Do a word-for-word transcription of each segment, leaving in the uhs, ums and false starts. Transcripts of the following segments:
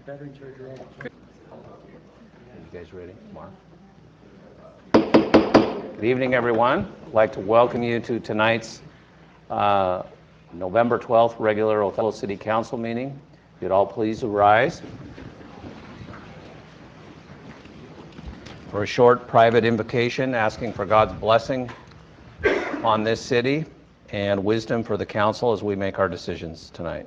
Battery charger on. You guys ready? Mark? Good evening, everyone. I'd like to welcome you to tonight's uh, November twelfth regular Othello City Council meeting. If you'd all please rise for a short private invocation asking for God's blessing on this city and wisdom for the council as we make our decisions tonight.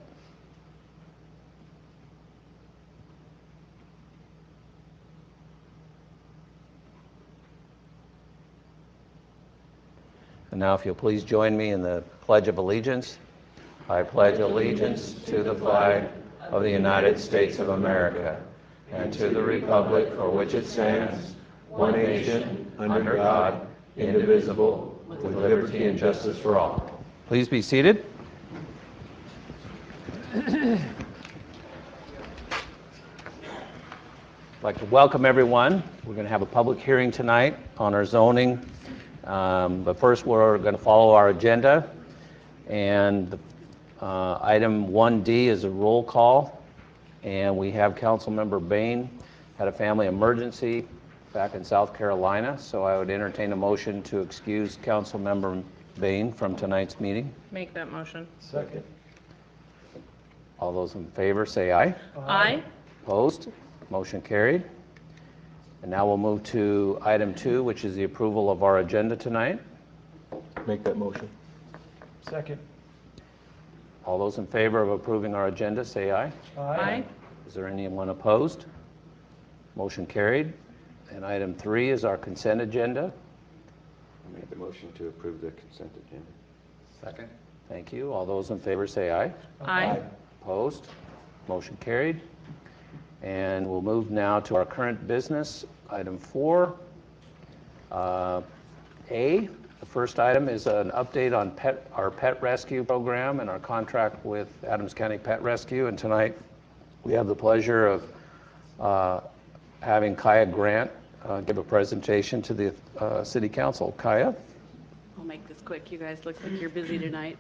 And now if you'll please join me in the Pledge of Allegiance. I pledge allegiance to the flag of the United States of America and to the republic for which it stands, one nation, under God, indivisible, with liberty and justice for all. Please be seated. I'd like to welcome everyone. We're going to have a public hearing tonight on our zoning. Um, but first, we're going to follow our agenda, and the, uh, item one D is a roll call, and we have Councilmember Bain had a family emergency back in South Carolina, so I would entertain a motion to excuse Councilmember Bain from tonight's meeting. Make that motion. Second. All those in favor say aye. Aye. Opposed? Motion carried. And now we'll move to item two, which is the approval of our agenda tonight. Make that motion. Second. All those in favor of approving our agenda say aye. Aye. Is there anyone opposed? Motion carried. And item three is our consent agenda. Make the motion to approve the consent agenda. Second. Thank you. All those in favor say aye. Aye. Opposed? Motion carried. And we'll move now to our current business, item four. Uh, A, the first item is an update on pet, our pet rescue program and our contract with Adams County Pet Rescue. And tonight we have the pleasure of uh, having Kaya Grant uh, give a presentation to the uh, City Council. Kaya? I'll make this quick. You guys look like you're busy tonight.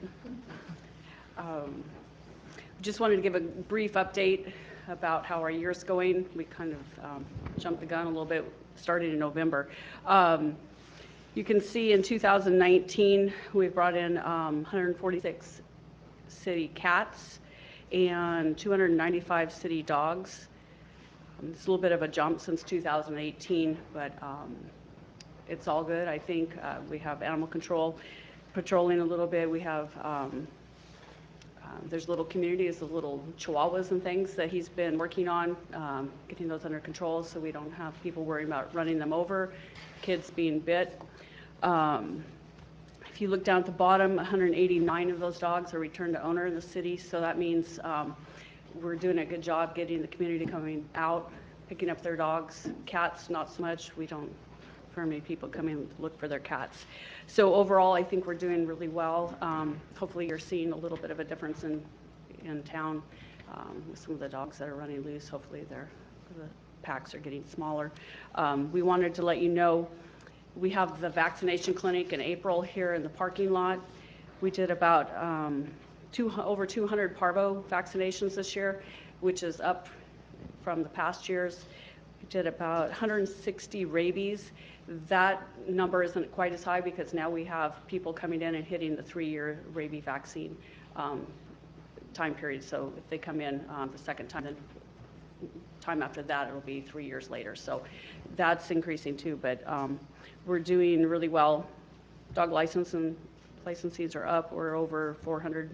Um, just wanted to give a brief update about how our year's going. We kind of um, jumped the gun a little bit starting in November. Um, you can see in two thousand nineteen, we brought in um, one hundred forty-six city cats and two hundred ninety-five city dogs. Um, it's a little bit of a jump since two thousand eighteen, but um, it's all good. I think uh, we have animal control patrolling a little bit. We have um, Um, there's little communities of little chihuahuas and things that he's been working on, um, getting those under control so we don't have people worrying about running them over, kids being bit. Um, if you look down at the bottom, one hundred eighty-nine of those dogs are returned to owner in the city, so that means um, we're doing a good job getting the community coming out, picking up their dogs. Cats, not so much. We don't very many people come in to look for their cats. So overall, I think we're doing really well. Um, hopefully you're seeing a little bit of a difference in, in town um, with some of the dogs that are running loose. Hopefully they're, the packs are getting smaller. Um, we wanted to let you know we have the vaccination clinic in April here in the parking lot. We did about um, two, over two hundred parvo vaccinations this year, which is up from the past years. We did about one hundred sixty rabies. That number isn't quite as high because now we have people coming in and hitting the three-year rabies vaccine um, time period. So if they come in um, the second time, then time after that, it'll be three years later. So that's increasing too, but um, we're doing really well. Dog license and licensees are up. We're over four hundred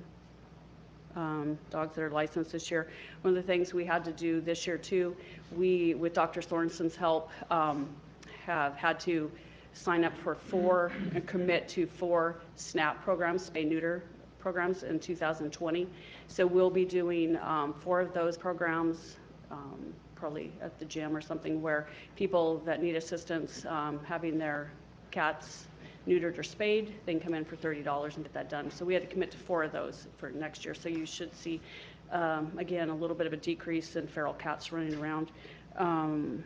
um, dogs that are licensed this year. One of the things we had to do this year too, we, with Doctor Sorensen's help, um, have had to sign up for four and commit to four SNAP programs, spay neuter programs in two thousand twenty. So we'll be doing um, four of those programs, um, probably at the gym or something, where people that need assistance um, having their cats neutered or spayed, they can come in for thirty dollars and get that done. So we had to commit to four of those for next year. So you should see, um, again, a little bit of a decrease in feral cats running around. Um,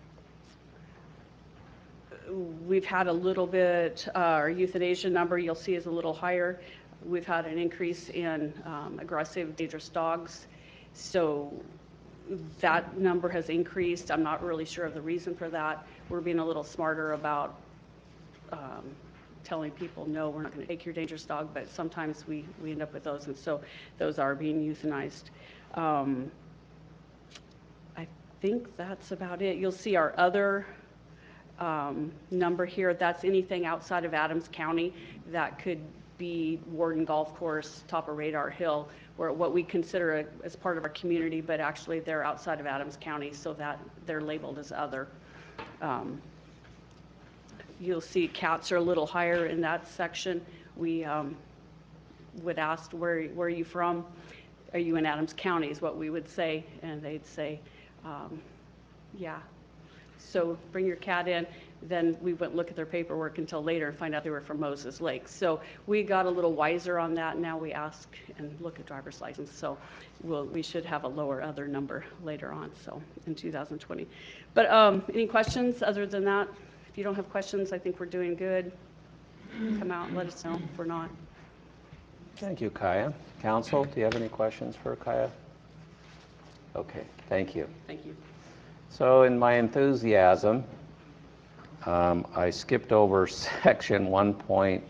We've had a little bit, uh, our euthanasia number you'll see is a little higher. We've had an increase in um, aggressive, dangerous dogs. So that number has increased. I'm not really sure of the reason for that. We're being a little smarter about um, telling people, no, we're not going to take your dangerous dog, but sometimes we, we end up with those, and so those are being euthanized. Um, I think that's about it. You'll see our other um, number here. That's anything outside of Adams County that could be Warden Golf Course, top of Radar Hill, or what we consider a, as part of our community, but actually they're outside of Adams County, so that they're labeled as other. Um, you'll see cats are a little higher in that section. We um, would ask, where, where are you from? Are you in Adams County is what we would say, and they'd say, um, yeah. So bring your cat in. Then we wouldn't look at their paperwork until later and find out they were from Moses Lake. So we got a little wiser on that. Now we ask and look at driver's license. So we'll, we should have a lower other number later on, so in two thousand twenty. But um, any questions other than that? If you don't have questions, I think we're doing good. Come out and let us know if we're not. Thank you, Kaya. Council, do you have any questions for Kaya? Okay, thank you. Thank you. So in my enthusiasm, um, I skipped over section one point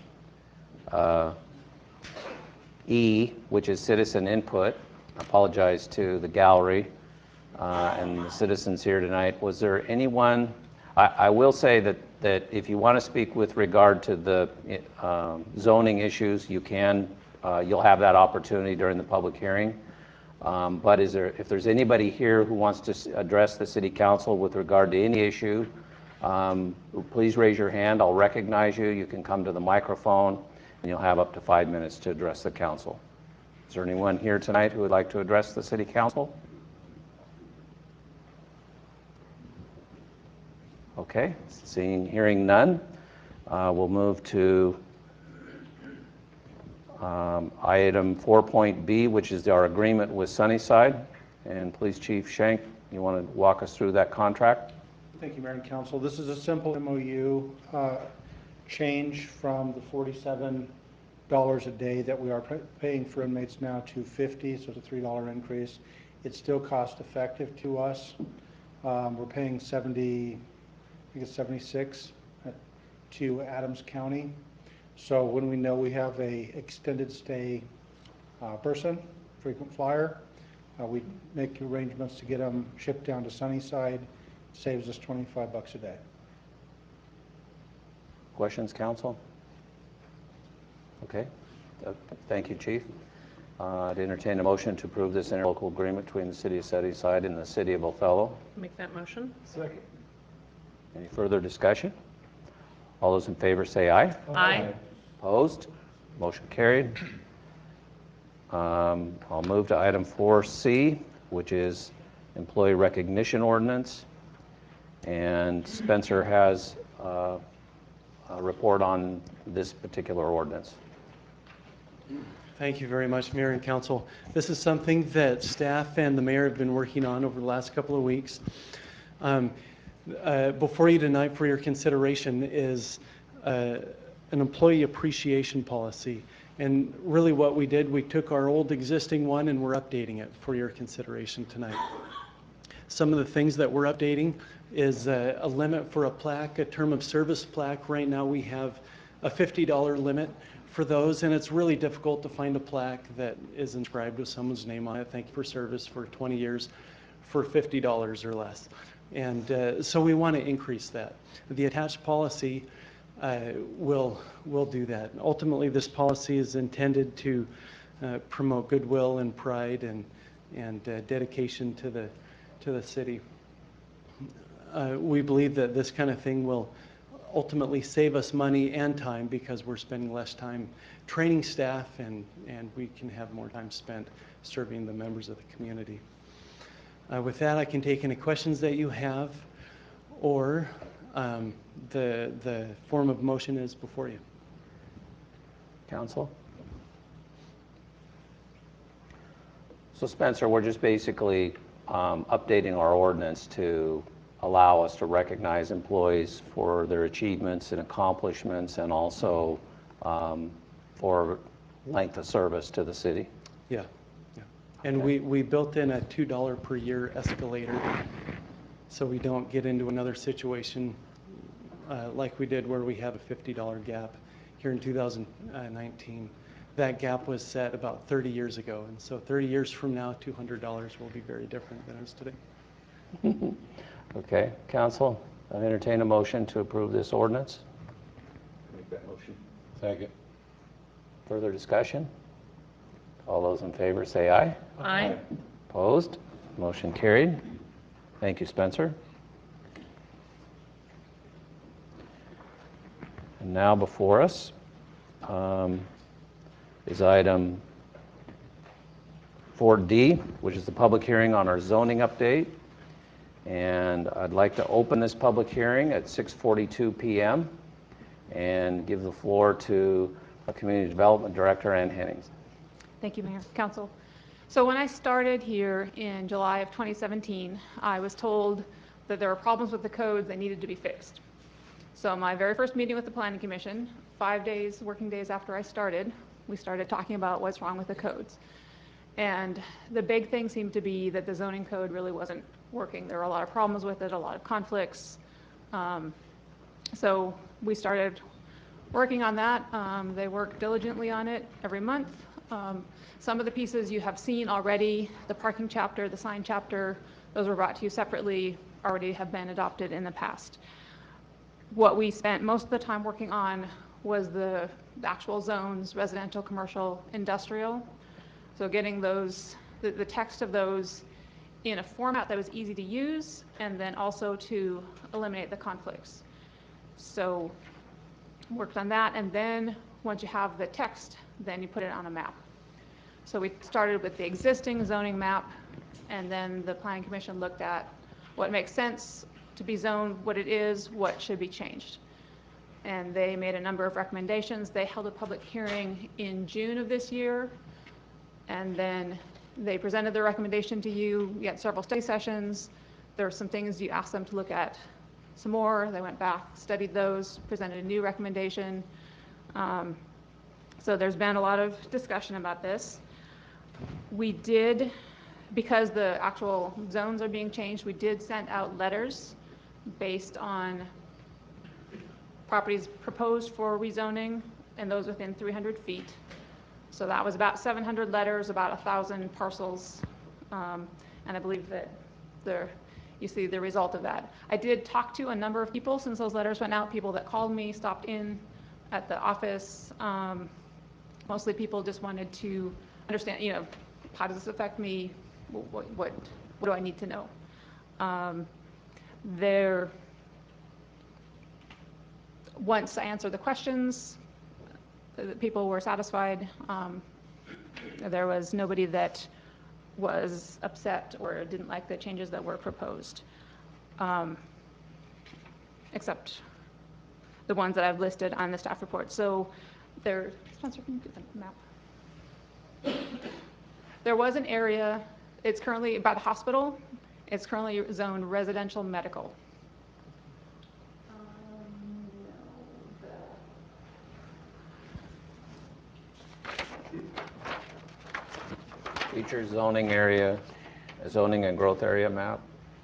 E, which is citizen input. I apologize to the gallery uh, and the citizens here tonight. Was there anyone, I, I will say that, that if you want to speak with regard to the um, zoning issues, you can, uh, you'll have that opportunity during the public hearing. Um, but is there, if there's anybody here who wants to address the city council with regard to any issue, um, please raise your hand. I'll recognize you. You can come to the microphone, and you'll have up to five minutes to address the council. Is there anyone here tonight who would like to address the city council? Okay, seeing, hearing none, uh, we'll move to Um, item four point B, which is our agreement with Sunnyside. And please, Chief Shank, you want to walk us through that contract? Thank you, Mayor and Council. This is a simple M O U uh, change from the forty-seven dollars a day that we are paying for inmates now to fifty dollars, so it's a three dollar increase. It's still cost effective to us. Um, we're paying seventy, I think it's seventy-six to Adams County. So when we know we have a extended stay uh, person, frequent flyer, uh, we make arrangements to get them shipped down to Sunnyside. Saves us twenty-five bucks a day. Questions, council? Okay. Uh, thank you, Chief. Uh, I'd entertain a motion to approve this interlocal agreement between the city of Sunnyside and the city of Othello. Make that motion. Second. Any further discussion? All those in favor say aye. Aye. Opposed? Motion carried. Um, I'll move to item four C, which is employee recognition ordinance. And Spencer has uh, a report on this particular ordinance. Thank you very much, Mayor and Council. This is something that staff and the mayor have been working on over the last couple of weeks. Um, uh, before you tonight for your consideration is uh, an employee appreciation policy. And really what we did, we took our old existing one and we're updating it for your consideration tonight. Some of the things that we're updating is a, a limit for a plaque, a term of service plaque. Right now we have a fifty dollar limit for those, and it's really difficult to find a plaque that is inscribed with someone's name on it. Thank you for service for twenty years for fifty dollars or less. And uh, so we want to increase that. The attached policy uh, will, will do that. Ultimately, this policy is intended to uh, promote goodwill and pride and, and uh, dedication to the, to the city. Uh, we believe that this kind of thing will ultimately save us money and time because we're spending less time training staff and, and we can have more time spent serving the members of the community. Uh, with that, I can take any questions that you have, or um, the, the form of motion is before you. Council? So Spencer, we're just basically um, updating our ordinance to allow us to recognize employees for their achievements and accomplishments and also um, for length of service to the city. Yeah. Yeah. And we, we built in a two dollar per year escalator, so we don't get into another situation uh, like we did where we had a fifty dollar gap here in two thousand nineteen. That gap was set about thirty years ago, and so thirty years from now, two hundred dollars will be very different than it is today. Okay, council, I entertain a motion to approve this ordinance. Make that motion. Second. Further discussion? All those in favor say aye. Aye. Opposed? Motion carried. Thank you, Spencer. And now before us um, is item four D, which is the public hearing on our zoning update. And I'd like to open this public hearing at six forty-two p m and give the floor to our Community Development Director, Ann Hennings. Thank you, Mayor, Council. So when I started here in July of twenty seventeen, I was told that there were problems with the codes that needed to be fixed. So my very first meeting with the Planning Commission, five days, working days after I started, we started talking about what's wrong with the codes. And the big thing seemed to be that the zoning code really wasn't working. There were a lot of problems with it, a lot of conflicts. Um, so we started working on that. Um, they work diligently on it every month. Um, some of the pieces you have seen already, the parking chapter, the sign chapter, those were brought to you separately, already have been adopted in the past. What we spent most of the time working on was the, the actual zones, residential, commercial, industrial. So getting those, the, the text of those in a format that was easy to use, and then also to eliminate the conflicts. So worked on that, and then once you have the text, then you put it on a map. So we started with the existing zoning map, and then the Planning Commission looked at what makes sense to be zoned, what it is, what should be changed. And they made a number of recommendations. They held a public hearing in June of this year, and then they presented their recommendation to you. You had several study sessions. There were some things you asked them to look at some more. They went back, studied those, presented a new recommendation. Um, so there's been a lot of discussion about this. We did, because the actual zones are being changed, we did send out letters based on properties proposed for rezoning and those within three hundred feet. So that was about seven hundred letters, about one thousand parcels, um, and I believe that the, you see the result of that. I did talk to a number of people since those letters went out, people that called me, stopped in at the office. Um, mostly people just wanted to understand, you know, how does this affect me? What, what, what do I need to know? Um, there, once I answered the questions, the people were satisfied. Um, there was nobody that was upset or didn't like the changes that were proposed, um, except the ones that I've listed on the staff report. So there, Spencer, can you get the map? There was an area, it's currently by the hospital, it's currently zoned residential medical. Feature zoning area, zoning and growth area map.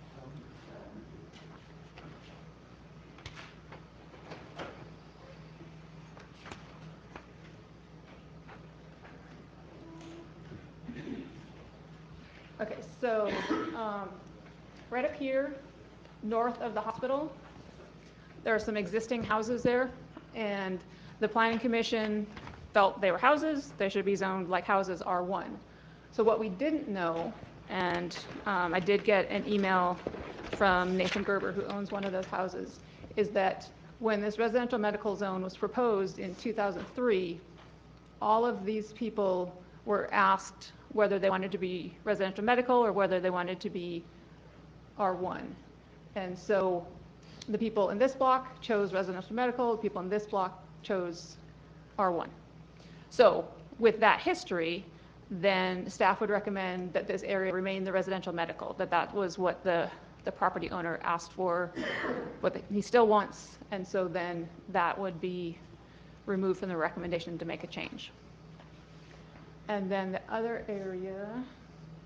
Okay, so um, right up here, north of the hospital, there are some existing houses there, and the Planning Commission felt they were houses, they should be zoned like houses R one. So what we didn't know, and um, I did get an email from Nathan Gerber, who owns one of those houses, is that when this residential medical zone was proposed in two thousand three, all of these people were asked whether they wanted to be residential medical or whether they wanted to be R one. And so the people in this block chose residential medical, the people in this block chose R one. So with that history, then staff would recommend that this area remain the residential medical, that that was what the, the property owner asked for, what the, he still wants, and so then that would be removed from the recommendation to make a change. And then the other area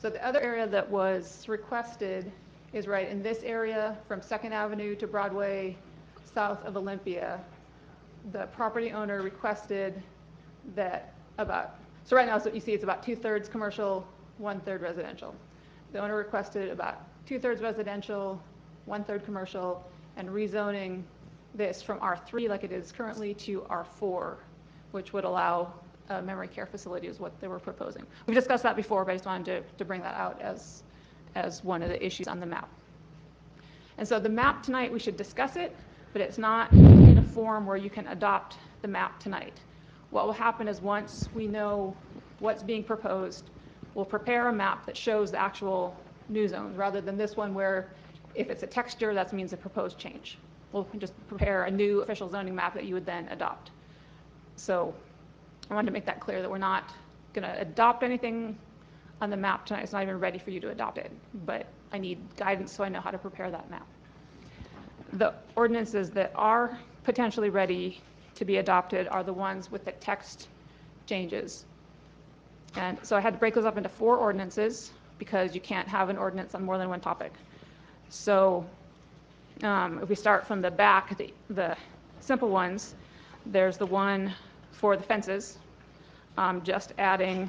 So the other area that was requested is right in this area from Second Avenue to Broadway, south of Olympia. The property owner requested that about, so right now, so you see it's about two-thirds commercial, one-third residential. The owner requested about two-thirds residential, one-third commercial, and rezoning this from R three like it is currently to R four, which would allow a memory care facility is what they were proposing. We've discussed that before, but I just wanted to, to bring that out as, as one of the issues on the map. And so the map tonight, we should discuss it, but it's not in a form where you can adopt the map tonight. What will happen is once we know what's being proposed, we'll prepare a map that shows the actual new zones rather than this one where if it's a texture, that means a proposed change. We'll just prepare a new official zoning map that you would then adopt. So I wanted to make that clear that we're not going to adopt anything on the map tonight. It's not even ready for you to adopt it, but I need guidance so I know how to prepare that map. The ordinances that are potentially ready to be adopted are the ones with the text changes. And so I had to break those up into four ordinances because you can't have an ordinance on more than one topic. So um, if we start from the back, the, the simple ones, there's the one for the fences, um, just adding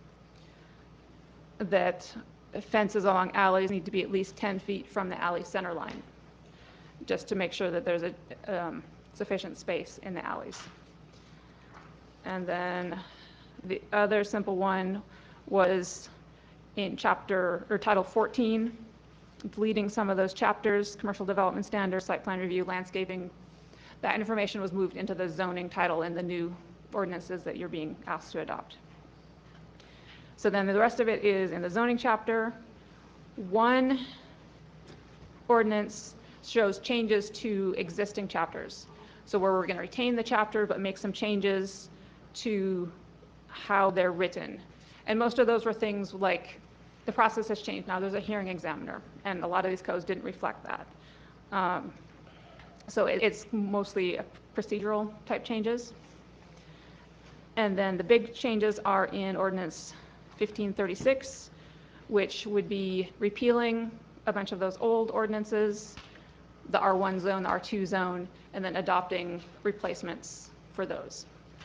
that fences along alleys need to be at least ten feet from the alley center line, just to make sure that there's a um, sufficient space in the alleys. And then the other simple one was in chapter or title fourteen, deleting some of those chapters, commercial development standards, site plan review, landscaping. That information was moved into the zoning title in the new ordinances that you're being asked to adopt. So then the rest of it is in the zoning chapter. One ordinance shows changes to existing chapters. So where we're going to retain the chapter but make some changes to how they're written. And most of those were things like the process has changed. Now there's a hearing examiner, and a lot of these codes didn't reflect that. Um, so it, it's mostly procedural type changes. And then the big changes are in ordinance fifteen thirty-six, which would be repealing a bunch of those old ordinances, the R one zone, the R two zone, and then adopting replacements for those.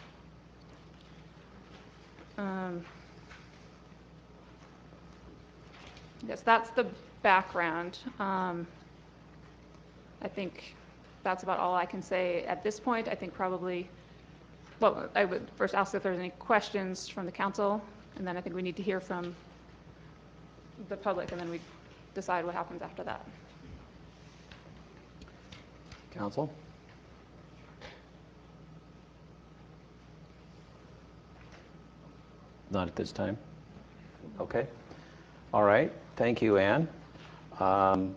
Um, yes, that's the background. Um, I think that's about all I can say at this point. I think probably, well, I would first ask if there's any questions from the council, and then I think we need to hear from the public, and then we decide what happens after that. Council? Not at this time. Okay. All right. Thank you, Ann. Um,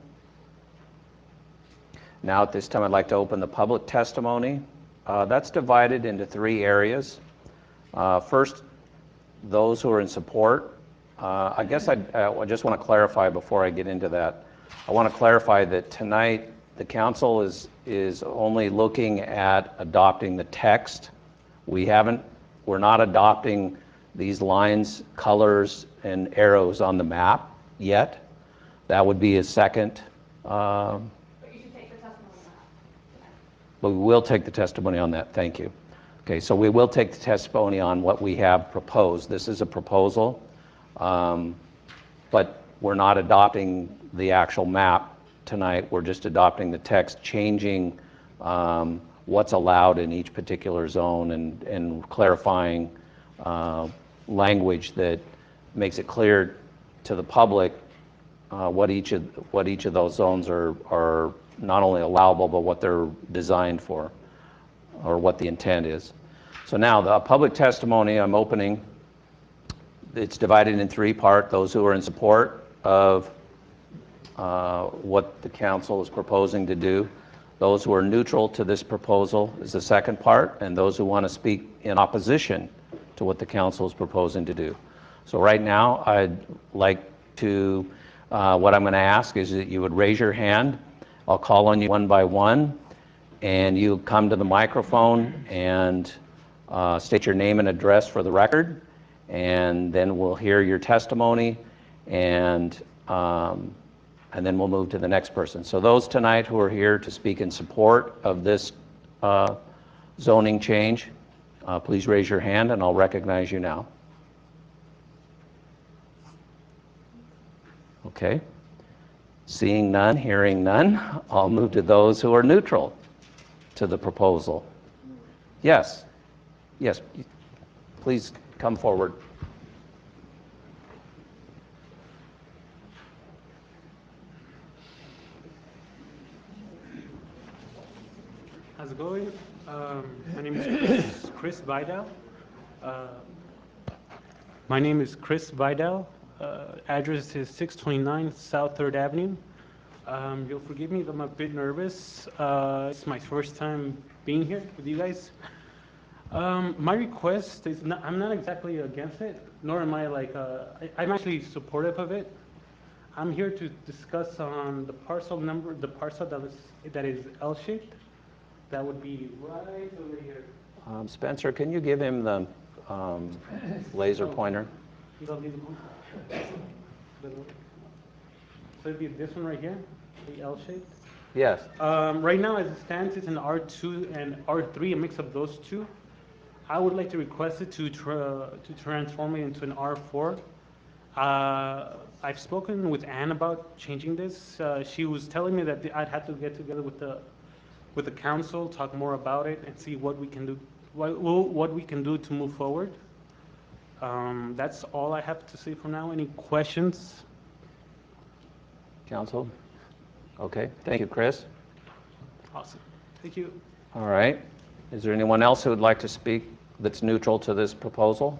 now at this time, I'd like to open the public testimony. Uh, that's divided into three areas. Uh, first, those who are in support. Uh, I guess I'd, uh, I just want to clarify before I get into that. I want to clarify that tonight the council is is only looking at adopting the text. We haven't, we're not adopting these lines, colors, and arrows on the map yet. That would be a second. Um, But you should take the testimony on that. but we will take the testimony on that. Thank you. Okay, so we will take the testimony on what we have proposed. This is a proposal, um, but we're not adopting the actual map tonight. We're just adopting the text, changing um, what's allowed in each particular zone and, and clarifying uh, language that makes it clear to the public uh, what each of what each of those zones are are not only allowable but what they're designed for, or what the intent is. So now the public testimony I'm opening. It's divided in three parts. Those who are in support of uh, what the council is proposing to do. Those who are neutral to this proposal is the second part, and those who want to speak in opposition to what the council is proposing to do. So right now, I'd like to, uh, what I'm going to ask is that you would raise your hand. I'll call on you one by one, and you come to the microphone and uh, state your name and address for the record, and then we'll hear your testimony, and, um, and then we'll move to the next person. So those tonight who are here to speak in support of this uh, zoning change, uh, please raise your hand and I'll recognize you now. Okay. Seeing none, hearing none, I'll move to those who are neutral to the proposal. Yes. Yes. Please come forward. How's it going? Um, my name is Chris, Chris Vidal. Uh, my name is Chris Vidal. Uh, address is six twenty-nine South third Avenue. Um, you'll forgive me if I'm a bit nervous. Uh, it's my first time being here with you guys. Um, my request is not, I'm not exactly against it, nor am I like, uh, I, I'm actually supportive of it. I'm here to discuss on the parcel number, the parcel that is, that is L-shaped. That would be right over here. Um, Spencer, can you give him the um, laser pointer? You don't need the one? So it'd be this one right here, the L-shaped. Yes. Um, right now, as it stands, it's an R two and R three, a mix of those two. I would like to request it to tra to transform it into an R four. Uh, I've spoken with Ann about changing this. Uh, she was telling me that I'd have to get together with the with the council, talk more about it, and see what we can do, what, what we can do to move forward. Um, that's all I have to say for now. Any questions? Council? Okay. Thank you, Chris. Awesome. Thank you. All right. Is there anyone else who would like to speak that's neutral to this proposal?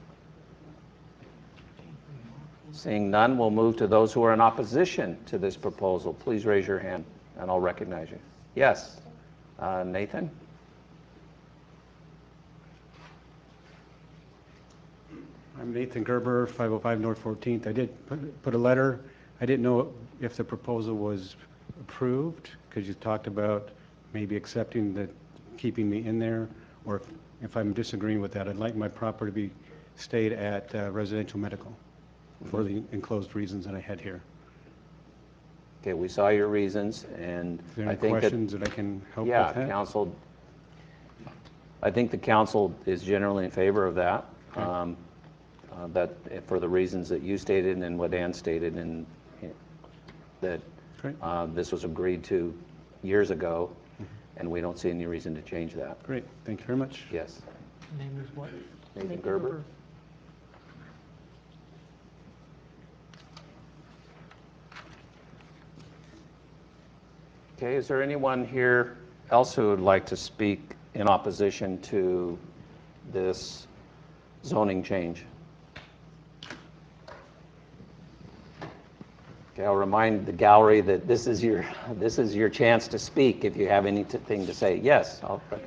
Seeing none, we'll move to those who are in opposition to this proposal. Please raise your hand and I'll recognize you. Yes. Uh, Nathan? I'm Nathan Gerber, five oh five North fourteenth. I did put, put a letter. I didn't know if the proposal was approved, because you talked about maybe accepting the, keeping me in there, or if, if I'm disagreeing with that. I'd like my property to be stayed at uh, residential medical for the enclosed reasons that I had here. Okay, we saw your reasons, and Is there I any think that, questions that I can help with yeah, that? council, I think the council is generally in favor of that. Okay. Um, uh, that for the reasons that you stated and what Ann stated, and that Great. uh, this was agreed to years ago, and we don't see any reason to change that. Great, thank you very much. Yes. Name is what? Nathan Gerber? Okay, is there anyone here else who would like to speak in opposition to this zoning change? Okay, I'll remind the gallery that this is your this is your chance to speak if you have anything to say. Yes, I'll. In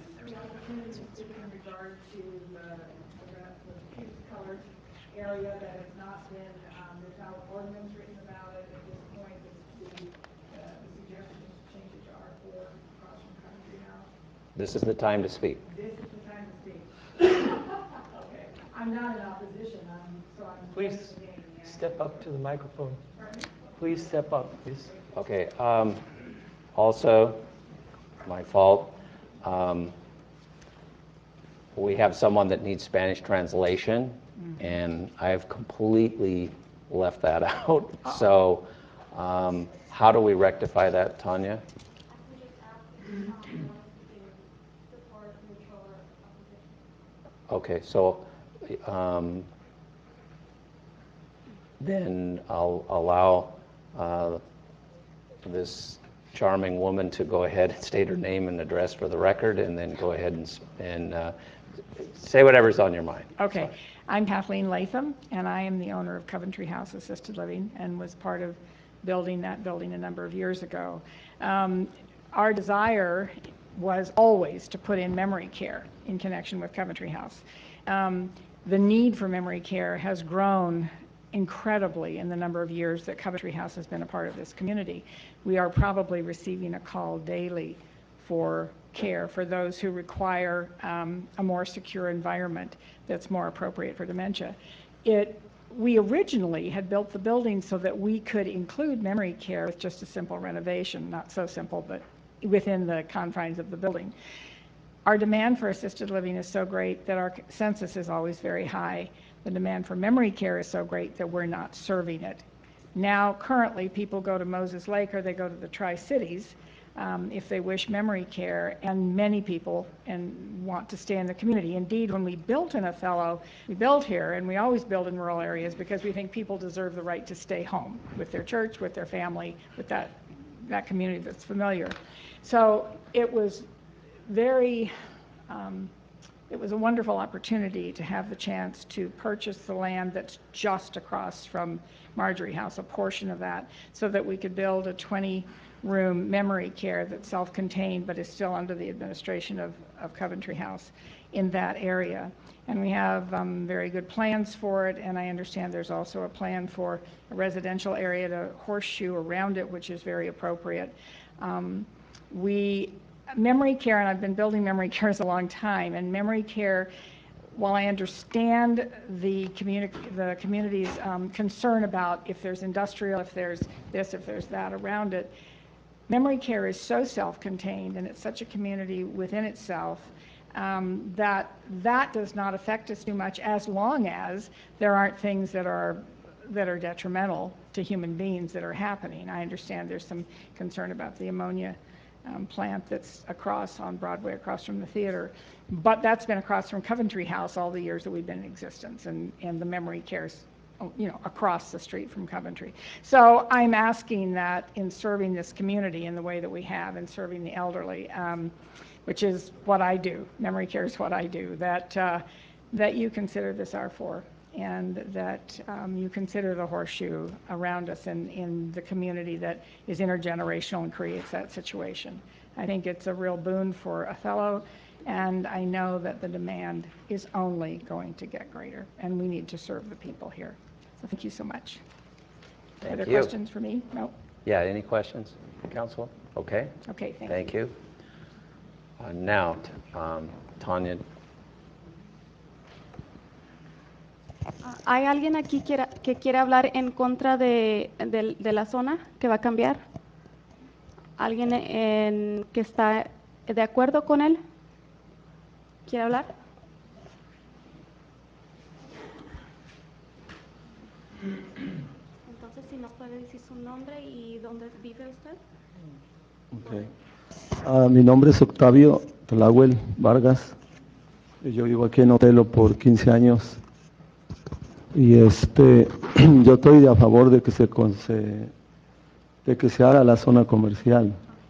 regard to the, the fused colored area that has not been, um, there's no ordinance written about it at this point. The, uh, the suggestion is to change it to R four across from Country House. This is the time to speak. This is the time to speak. Okay, I'm not in opposition, I'm, so I'm. Please step up to the microphone. Please step up, please. Okay. Um, also, my fault. Um, we have someone that needs Spanish translation, mm-hmm. and I've completely left that out. Uh-oh. So, um, how do we rectify that, Tanya? Okay, so um, then I'll allow uh, this charming woman to go ahead and state her name and address for the record, and then go ahead and, and uh, say whatever's on your mind. Okay. So. I'm Kathleen Latham, and I am the owner of Coventry House Assisted Living and was part of building that building a number of years ago. Um, our desire was always to put in memory care in connection with Coventry House. Um, the need for memory care has grown incredibly in the number of years that Coventry House has been a part of this community. We are probably receiving a call daily for care for those who require um, a more secure environment that's more appropriate for dementia. It we originally had built the building so that we could include memory care with just a simple renovation, not so simple, but within the confines of the building. Our demand for assisted living is so great that our census is always very high. The demand for memory care is so great that we're not serving it. Now, currently, people go to Moses Lake or they go to the Tri-Cities um, if they wish memory care, and many people and want to stay in the community. Indeed, when we built in Othello, we built here, and we always build in rural areas because we think people deserve the right to stay home with their church, with their family, with that, that community that's familiar. So it was very, um, it was a wonderful opportunity to have the chance to purchase the land that's just across from Marjorie House, a portion of that, so that we could build a twenty-room memory care that's self-contained but is still under the administration of, of Coventry House in that area. And we have um, very good plans for it, and I understand there's also a plan for a residential area to horseshoe around it, which is very appropriate. Um, we Memory care, and I've been building memory cares a long time, and memory care, while I understand the, communi the community's um, concern about if there's industrial, if there's this, if there's that around it, memory care is so self-contained, and it's such a community within itself um, that that does not affect us too much, as long as there aren't things that are that are detrimental to human beings that are happening. I understand there's some concern about the ammonia Um, plant that's across on Broadway, across from the theater, but that's been across from Coventry House all the years that we've been in existence, and, and the memory care's, you know, across the street from Coventry. So I'm asking that in serving this community in the way that we have, in serving the elderly, um, which is what I do, memory care is what I do, that, uh, that you consider this R four, and that um, you consider the horseshoe around us in, in the community that is intergenerational and creates that situation. I think it's a real boon for Othello, and I know that the demand is only going to get greater, and we need to serve the people here. So thank you so much. Thank Other you. questions for me? No? Yeah, any questions, Council? Okay. Okay, thank, Thank you. you. Uh, now, um, Tanya. ¿Hay alguien aquí quiera, que quiera hablar en contra de, de, de la zona que va a cambiar? ¿Alguien en, que está de acuerdo con él? ¿Quiere hablar? Entonces, si nos puede decir su nombre y dónde vive usted. Okay. Uh, mi nombre es Octavio Tlahuel Vargas. Yo vivo aquí en Othello por quince años. Y este, yo estoy a favor de que se, se, de que se haga la zona comercial.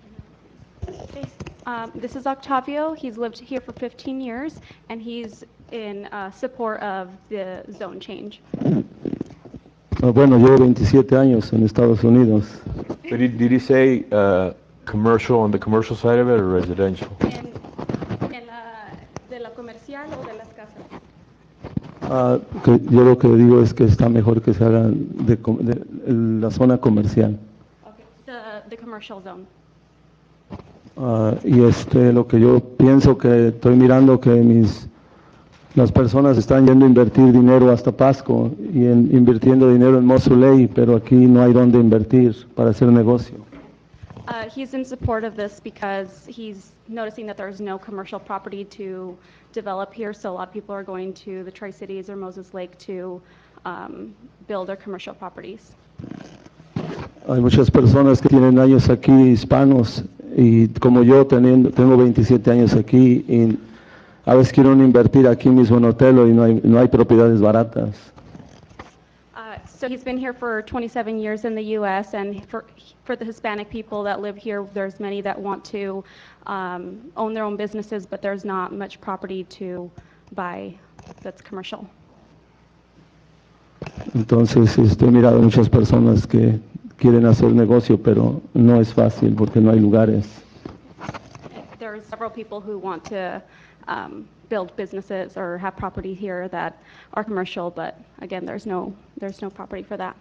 Um, this is Octavio. He's lived here for fifteen years, and he's in uh, support of the zone change. Uh, bueno, llevo veintisiete años en Estados Unidos. But did, did he say uh, commercial on the commercial side of it or residential? En, en la, ¿de la comercial o de las casas? Uh, que yo lo que digo es que está mejor que se haga de, de, de la zona comercial. Okay. The, the commercial zone. Uh, y este, lo que yo pienso que estoy mirando que mis las personas están yendo a invertir dinero hasta Pasco y en, invirtiendo dinero en Mosuley, pero aquí no hay dónde invertir para hacer negocio. Uh, he's in support of this because he's noticing that there's no commercial property to develop here, so a lot of people are going to the Tri-Cities or Moses Lake to um, build their commercial properties. Hay muchas personas que tienen años aquí, hispanos, y como yo teniendo, tengo veintisiete años aquí, y a veces quieren invertir aquí mismo en Othello y no hay, no hay propiedades baratas. Uh, so he's been here for twenty-seven years in the U S, and for, for the Hispanic people that live here, there's many that want to um, own their own businesses, but there's not much property to buy that's commercial. Entonces, estoy mirando muchas personas que quieren hacer negocio, pero no es fácil porque no hay lugares. There's several people who want to um, build businesses or have property here that are commercial, but again, there's no there's no property for that.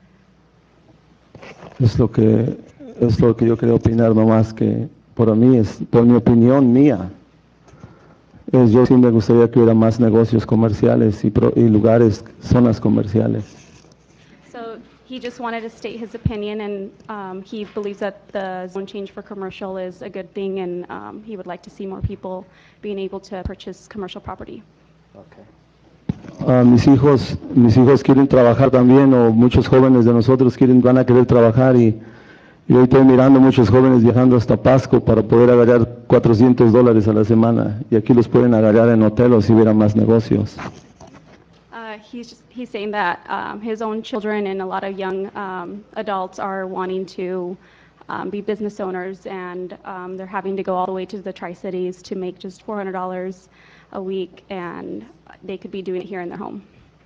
Es lo que es lo que yo quería opinar, nomás que por mí es por mi opinión mía. Eh, yo sí me gustaría que hubiera más negocios comerciales y, pro- y lugares, zonas comerciales. So he just wanted to state his opinion, and um, he believes that the zone change for commercial is a good thing, and um, he would like to see more people being able to purchase commercial property. Okay. Ah, mis hijos, mis hijos quieren trabajar también, o muchos jóvenes de nosotros quieren, van a querer trabajar, y, y hoy estoy mirando muchos jóvenes viajando hasta Pasco para poder agarrar cuatrocientos dólares a la semana, y aquí los pueden agarrar en hoteles si hubiera más negocios. Uh, he's just, he's saying that um, his own children and a lot of young um, adults are wanting to um, be business owners, and um, they're having to go all the way to the Tri-Cities to make just four hundred dollars a week, and they could be doing it here in their home.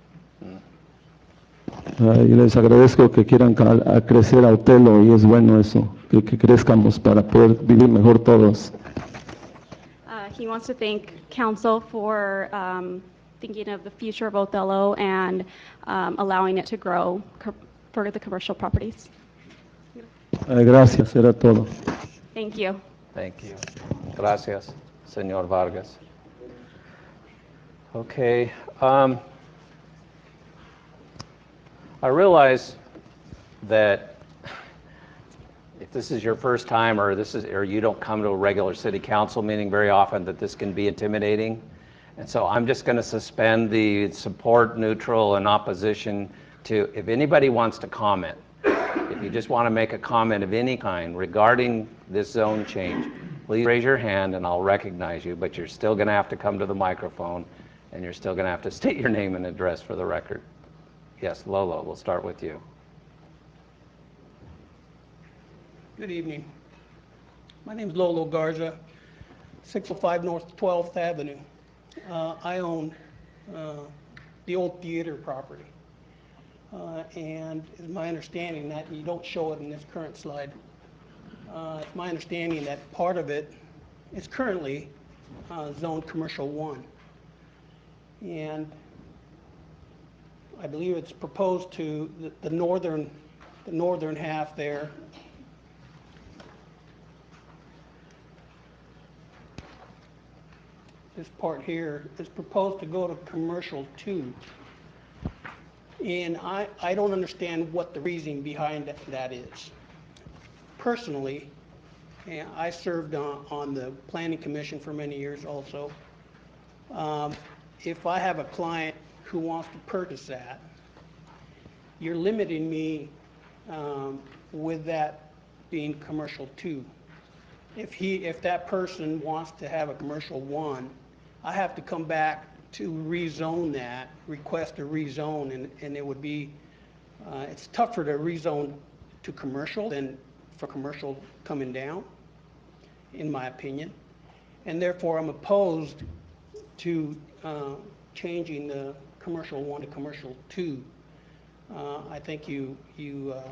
Ah, y les agradezco que quieran ca- a crecer a Otelo, y es bueno eso, que, que crezcamos para poder vivir mejor todos. Uh, he wants to thank council for um, thinking of the future of Othello and um, allowing it to grow co- for the commercial properties. Ah, gracias, era todo. Thank you. Thank you. Gracias, Senor Vargas. Okay. Um, I realize that if this is your first time, or this is, or you don't come to a regular city council meeting very often, that this can be intimidating. And so I'm just going to suspend the support, neutral, and opposition to, if anybody wants to comment, if you just want to make a comment of any kind regarding this zone change, please raise your hand and I'll recognize you, but you're still going to have to come to the microphone, and you're still going to have to state your name and address for the record. Yes, Lolo, we'll start with you. Good evening. My name is Lolo Garza, six oh five North twelfth Avenue. Uh, I own uh, the old theater property. Uh, and it's my understanding that, you don't show it in this current slide, uh, it's my understanding that part of it is currently uh, zoned commercial one. And I believe it's proposed to the, the northern, the northern half there. This part here is proposed to go to commercial two. And I, I don't understand what the reasoning behind that, that is. Personally, and I served on, on the planning commission for many years also. Um, if I have a client who wants to purchase that, you're limiting me um, with that being commercial two. If he, if that person wants to have a commercial one, I have to come back to rezone that, request a rezone, and, and it would be, uh, it's tougher to rezone to commercial than for commercial coming down, in my opinion. And therefore, I'm opposed to uh, changing the commercial one to commercial two. Uh, I think you, you, uh,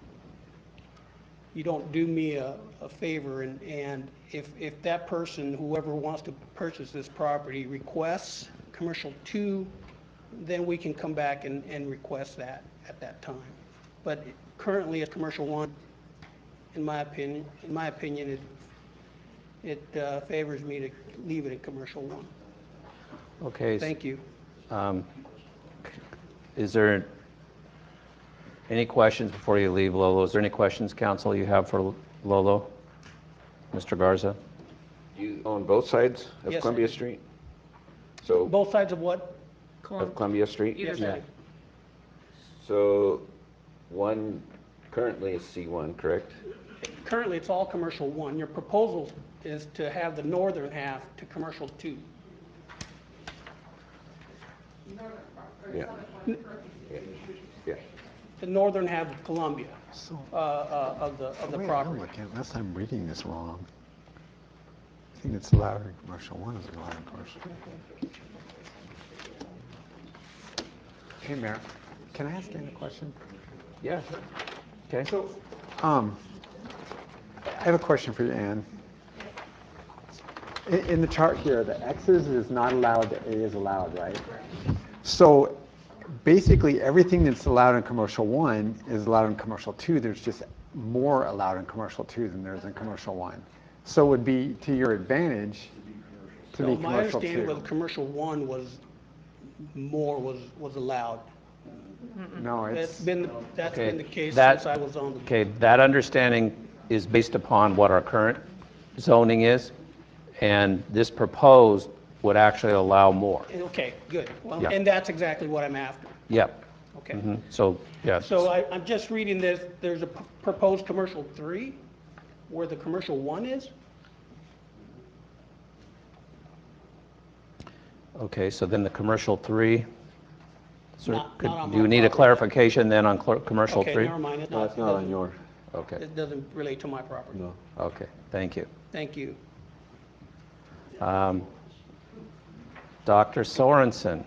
you don't do me a, a favor, and, and if, if that person, whoever wants to purchase this property, requests commercial two, then we can come back and, and request that at that time. But currently, it's commercial one, in my opinion, in my opinion, it, it uh, favors me to leave it in commercial one. Okay. Thank you. Um, is there any questions before you leave, Lolo? Is there any questions, council, you have for Lolo? Mister Garza? You own both sides of Yes, Columbia sir. Street? So, Both sides of what? of Columbia Street? Yes, sir. So, one currently is C one, correct? Currently, it's all commercial one. Your proposal is to have the northern half to commercial two. Yeah. Yeah. Yeah. The northern half of Columbia, So, uh, uh, of the, of the wait, property. I'm looking, unless I'm reading this wrong. I think it's allowed in commercial, one is allowed in commercial. Hey, Mayor, can I ask Ann a question? Yeah. Okay. So, um, I have a question for you, Ann. In, in the chart here, the X's is not allowed, the A is allowed, right? So basically, everything that's allowed in commercial one is allowed in commercial two. There's just more allowed in commercial two than there is in commercial one. So it would be to your advantage To So be my commercial understanding two. was commercial one was, more was, was allowed. No, That's it's, been, that's Okay, been the case that- since I was on the. Okay, that understanding is based upon what our current zoning is, and this proposed would actually allow more. Okay, good. Well, Yeah. and that's exactly what I'm after. Yep. Okay. Mhm. So, yes. So I, I'm just reading this, there's a p- proposed commercial three, where the commercial one is? Okay, so then the commercial three, sir, Not- could- not on do you my need a property. clarification then on cl- commercial Okay, three? never mind, it's No, not. it's not on doesn't- your, Okay, It doesn't relate to my property. no. okay, thank you. Thank you. Um, Doctor Sorensen,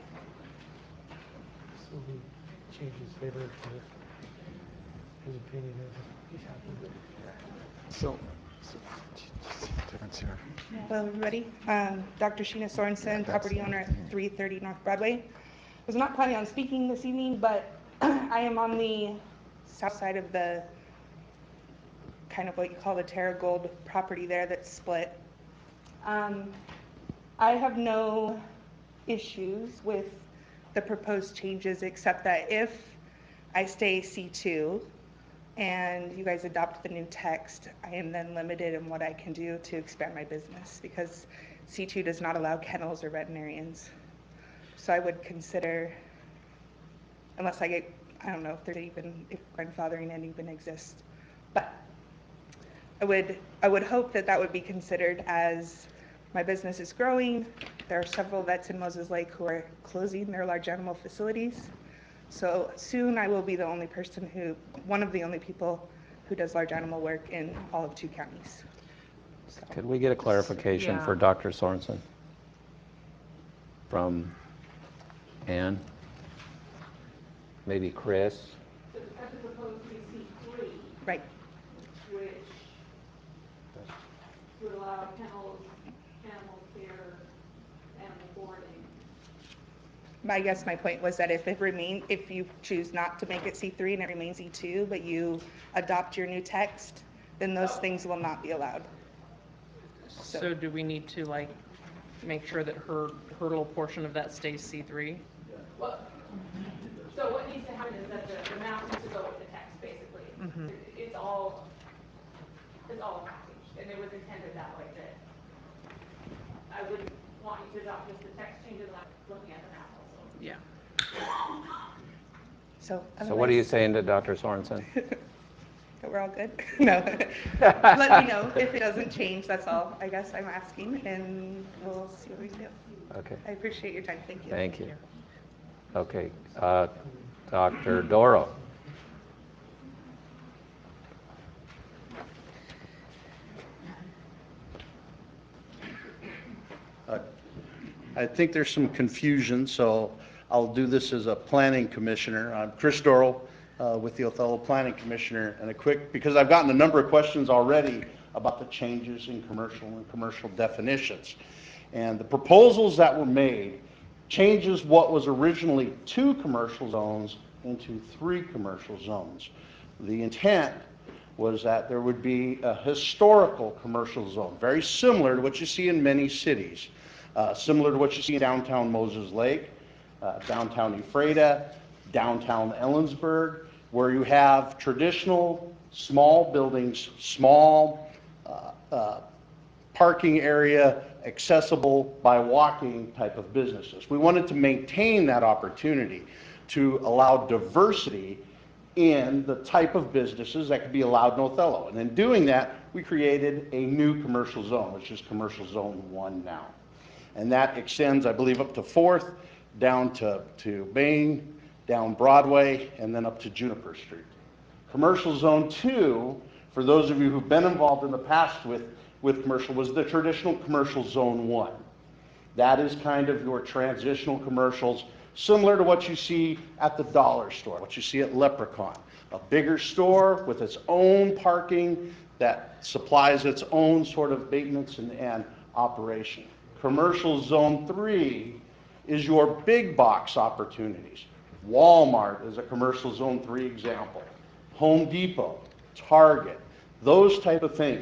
So we change his favor to his opinion. He's happy with it. so, so- difference here. Hello, everybody. Um, Doctor Sheena Sorensen, property owner at three thirty North Broadway. I was not planning on speaking this evening, but I am on the south side of the, kind of what you call the Terra Gold property there that's split. Um, I have no issues with the proposed changes, except that if I stay C two, and you guys adopt the new text, I am then limited in what I can do to expand my business because C two does not allow kennels or veterinarians. So I would consider, unless I get, I don't know if there even, if grandfathering and even exists, but I would, I would hope that that would be considered as my business is growing. There are several vets in Moses Lake who are closing their large animal facilities. So soon I will be the only person who, one of the only people who does large animal work in all of two counties. So, could we get a clarification Yeah. for Doctor Sorensen? From Ann? Maybe Chris? That's the proposed C three, right. which would allow kennels, animal care, animal boarding. I guess my point was that if it remain, if you choose not to make it C three and it remains E two, but you adopt your new text, then those things will not be allowed. So do we need to like make sure that her, her little portion of that stays C three? Well, so what needs to happen is that the, the map needs to go with the text, basically. Mhm. It's all, it's all a package, and it was intended that way, that I would want you to adopt just the text changes, not looking at the map also. Yeah. So, So what are you otherwise- saying to Doctor Sorensen? That we're all good? No. Let me know if it doesn't change, that's all I guess I'm asking, and we'll see what we can do. Okay, I appreciate your time, thank you. thank you. Okay, uh, Doctor Doro. Uh, I think there's some confusion, so I'll do this as a planning commissioner. I'm Chris Doral uh, with the Othello Planning Commissioner, and a quick, because I've gotten a number of questions already about the changes in commercial and commercial definitions. And the proposals that were made changes what was originally two commercial zones into three commercial zones. The intent was that there would be a historical commercial zone, very similar to what you see in many cities, uh, similar to what you see in downtown Moses Lake, uh, downtown Ephrata, downtown Ellensburg, where you have traditional small buildings, small uh, uh, parking area, accessible by walking type of businesses. We wanted to maintain that opportunity to allow diversity in the type of businesses that could be allowed in Othello. And in doing that, we created a new commercial zone, which is commercial zone one now. And that extends, I believe, up to Fourth, down to, to Bain, down Broadway, and then up to Juniper Street. Commercial zone two, for those of you who've been involved in the past with, with commercial, was the traditional commercial zone one. That is kind of your transitional commercials, similar to what you see at the dollar store, what you see at Leprechaun. A bigger store with its own parking that supplies its own sort of maintenance and, and operation. Commercial zone three is your big box opportunities. Walmart is a commercial zone three example. Home Depot, Target, those type of things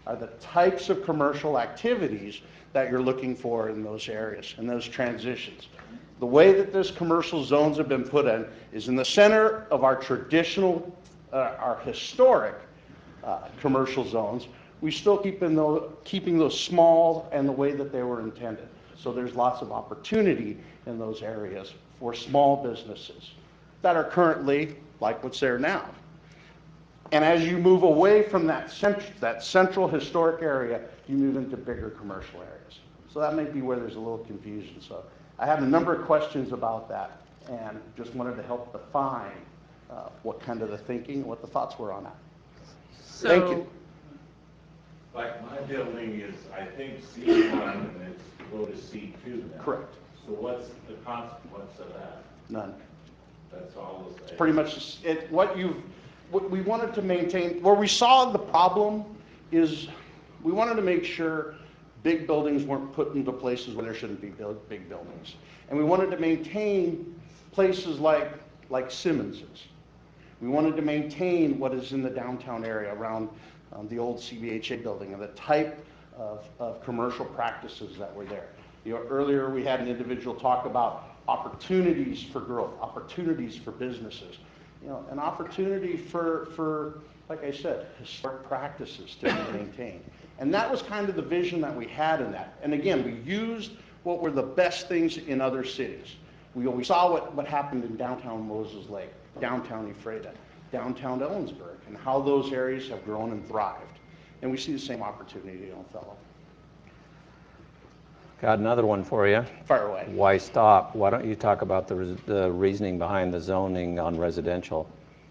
are the types of commercial activities that you're looking for in those areas, in those transitions. The way that those commercial zones have been put in is in the center of our traditional, uh, our historic uh, commercial zones. We still keep in those, keeping those small and the way that they were intended. So there's lots of opportunity in those areas for small businesses that are currently like what's there now. And as you move away from that, cent that central historic area, you move into bigger commercial areas. So that may be where there's a little confusion. So I have a number of questions about that and just wanted to help define uh, what kind of the thinking, what the thoughts were on that. So, thank you. Like my building is, I think, C one and it's go to C two now. Correct. So what's the consequence of that? None. That's all the same. Pretty much it, what you've, what we wanted to maintain, where we saw the problem is we wanted to make sure big buildings weren't put into places where there shouldn't be build, big buildings. And we wanted to maintain places like, like Simmons's. We wanted to maintain what is in the downtown area around um, the old C B H A building and the type of, of commercial practices that were there. You know, earlier we had an individual talk about opportunities for growth, opportunities for businesses, you know, an opportunity for, for, like I said, historic practices to be maintained. And that was kind of the vision that we had in that. And again, we used what were the best things in other cities. We, we saw what, what happened in downtown Moses Lake, downtown Ephrata, downtown Ellensburg, and how those areas have grown and thrived. And we see the same opportunity in Othello. Got another one for you. Fire away. Why stop? Why don't you talk about the, the reasoning behind the zoning on residential?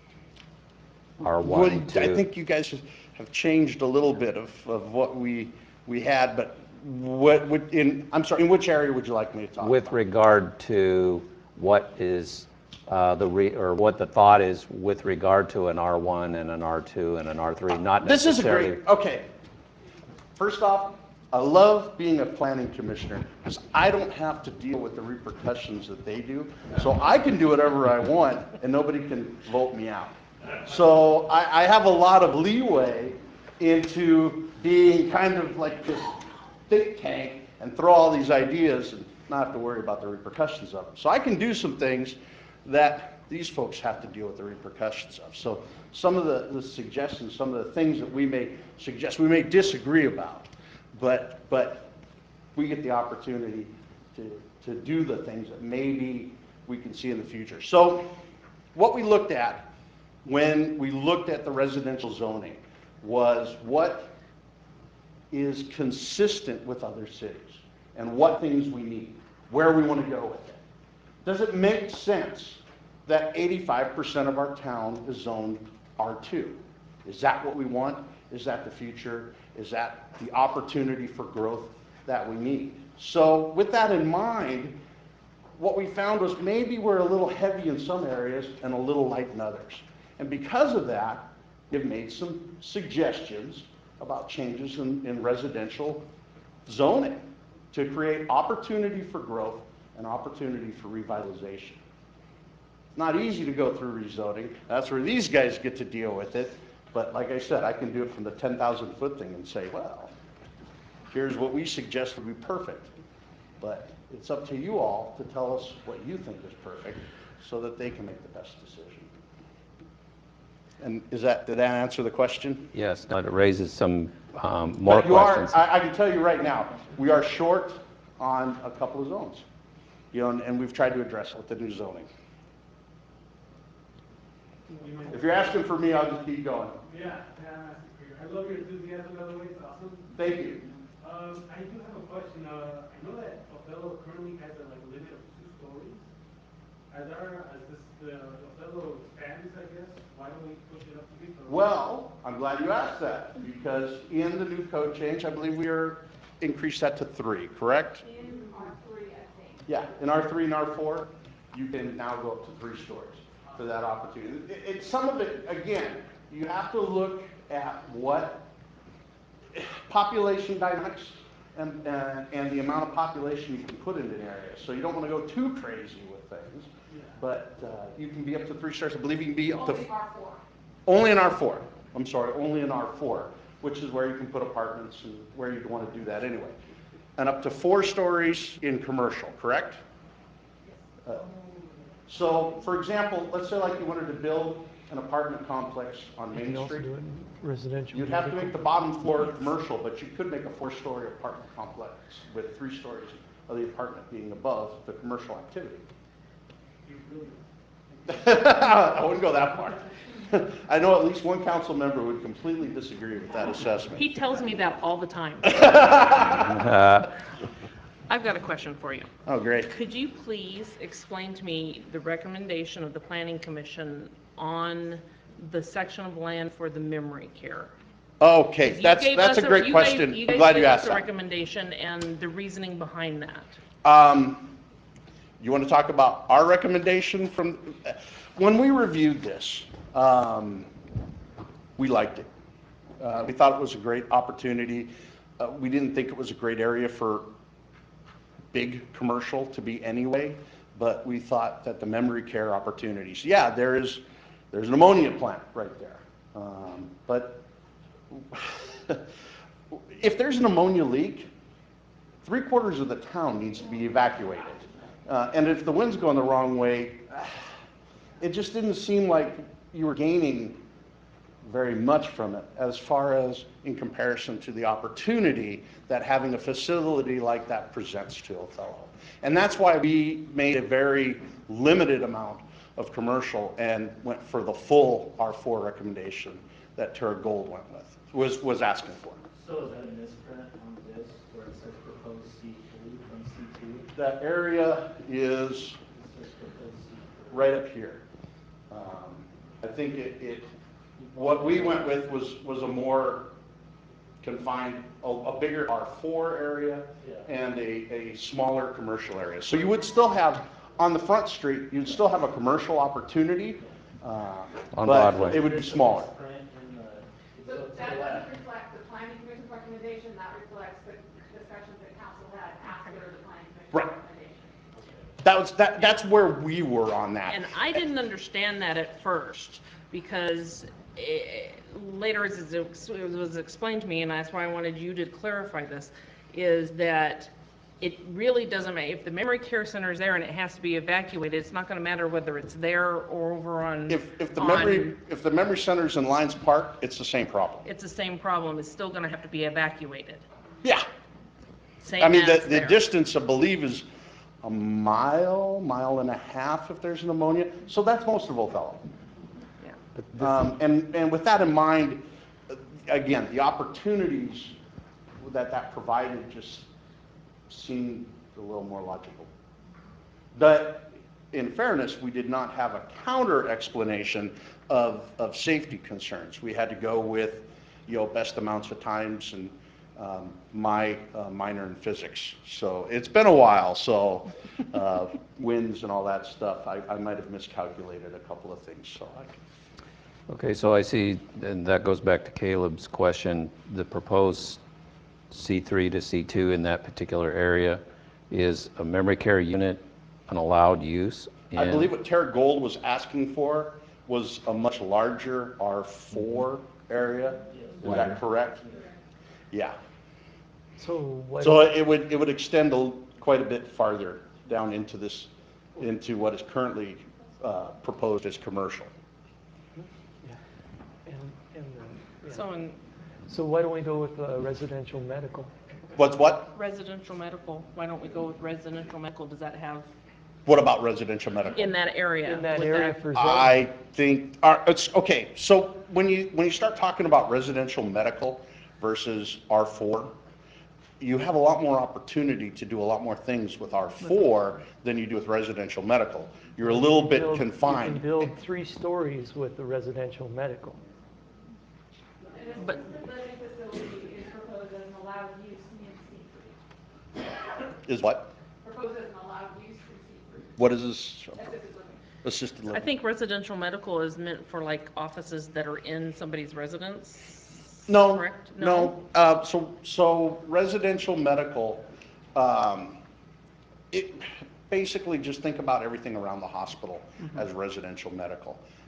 R one, Well, two. I think you guys have changed a little bit of, of what we, we had, but what would, in, I'm sorry, in which area would you like me to talk With about? regard to what is uh, the, re or what the thought is with regard to an R one and an R two and an R three, not This is a necessarily. great, okay. First off, I love being a planning commissioner because I don't have to deal with the repercussions that they do. So I can do whatever I want and nobody can vote me out. So I, I have a lot of leeway into being kind of like this think tank and throw all these ideas and not have to worry about the repercussions of them. So I can do some things that these folks have to deal with the repercussions of. So some of the, the suggestions, some of the things that we may suggest, we may disagree about, but, but we get the opportunity to, to do the things that maybe we can see in the future. So what we looked at when we looked at the residential zoning was what is consistent with other cities and what things we need, where we want to go with it. Does it make sense that eighty-five percent of our town is zoned R two? Is that what we want? Is that the future? Is that the opportunity for growth that we need? So with that in mind, what we found was maybe we're a little heavy in some areas and a little light in others. And because of that, we've made some suggestions about changes in, in residential zoning to create opportunity for growth and opportunity for revitalization. It's not easy to go through rezoning. That's where these guys get to deal with it. But like I said, I can do it from the ten thousand foot thing and say, well, here's what we suggest would be perfect. But it's up to you all to tell us what you think is perfect so that they can make the best decision. And is that, did that answer the question? Yes, but it raises some um, more But you questions. are, I, I can tell you right now, we are short on a couple of zones. You know, and, and we've tried to address it with the new zoning. If you're asking for me, I'll just keep going. Yeah, yeah, I love your enthusiasm, by the way, it's awesome. Thank you. Um, I do have a question. Uh, I know that Othello currently has a like limit of two stories. As our, as this, the Othello expands, I guess, why don't we push it up to three stories? Well, I'm glad you asked that because in the new code change, I believe we are increased that to three, correct? In R three, I think. Yeah, in R three and R four, you can now go up to three stories for that opportunity. It, it, some of it, again, you have to look at what population dynamics and, uh, and the amount of population you can put into an area. So you don't want to go too crazy with things, but uh, you can be up to three stars. I believe you can be up to... Only R four. Only in R four. I'm sorry, only in R four. which is where you can put apartments and where you'd want to do that anyway. And up to four stories in commercial, correct? Uh, So, for example, let's say like you wanted to build an apartment complex on You Main can also Street. do it in residential. You'd have to medical. make the bottom floor commercial, but you could make a four-story apartment complex with three stories of the apartment being above the commercial activity. I wouldn't go that far. I know at least one council member would completely disagree with that assessment. He tells me that all the time. I've got a question for you. Oh, great. Could you please explain to me the recommendation of the Planning Commission on the section of land for the memory care? Okay, You that's, gave that's us a great you question. gave- you I'm guys glad gave you us asked a that. recommendation and the reasoning behind that. Um, you want to talk about our recommendation from, when we reviewed this, um, we liked it. Uh, we thought it was a great opportunity. Uh, we didn't think it was a great area for big commercial to be anyway, but we thought that the memory care opportunities, yeah, there is, there's an ammonia plant right there. Um, but if there's an ammonia leak, three quarters of the town needs to be evacuated. Uh, and if the wind's going the wrong way, it just didn't seem like you were gaining very much from it as far as in comparison to the opportunity that having a facility like that presents to Othello. And that's why we made a very limited amount of commercial and went for the full R four recommendation that Terra Gold went with, was, was asking for. So is that a misprint on this where it says proposed C three from C two? That area is right up here. Um, I think it, it, what we went with was, was a more confined, a, a bigger R four area and a, a smaller commercial area. So you would still have, on the front street, you'd still have a commercial opportunity, uh, On but Broadway. it would be smaller. So that doesn't reflect the planning commission's recommendation, that reflects the discussions that council had after the planning commission Right. recommendation. That was, that, that's where we were on that. And I didn't understand that at first because eh, later as it was explained to me, and that's why I wanted you to clarify this, is that it really doesn't matter. If the memory care center is there and it has to be evacuated, it's not going to matter whether it's there or over on. If, if the on- memory, if the memory center's in Lions Park, it's the same problem. It's the same problem. It's still going to have to be evacuated. Yeah. Same I mean, the, as the there. distance, I believe, is a mile, mile and a half if there's an ammonia. So that's most of Othello. Um, and, and with that in mind, uh, again, the opportunities that that provided just seemed a little more logical. But in fairness, we did not have a counter explanation of, of safety concerns. We had to go with, you know, best amounts of times and um, my uh, minor in physics. So it's been a while, so uh, winds and all that stuff, I, I might have miscalculated a couple of things. So I, Okay, so I see, and that goes back to Caleb's question, the proposed C three to C two in that particular area is a memory care unit an allowed use? I in- believe what Terra Gold was asking for was a much larger R four area. Is Wider. that correct? Yeah. So what? So it would, it would extend a- quite a bit farther down into this, into what is currently uh, proposed as commercial. And, and, uh, yeah. So in So why don't we go with uh, residential medical? What's what? residential medical, why don't we go with residential medical? Does that have, What about residential medical? in that area? In that would area for zoning? I think, uh, it's, okay, so when you, when you start talking about residential medical versus R four, you have a lot more opportunity to do a lot more things with R four than you do with residential medical. You're a little bit Build- You confined. can build three stories with the residential medical. But Living facility is proposed as an allowed use in C three. Is what? Proposed as an allowed use in C three. What is this? Assisted living. Assisted I living. think residential medical is meant for like offices that are in somebody's residence. No, Correct? no, uh, so, so residential medical, um, it, basically just think about everything around the hospital Mhm. as residential medical.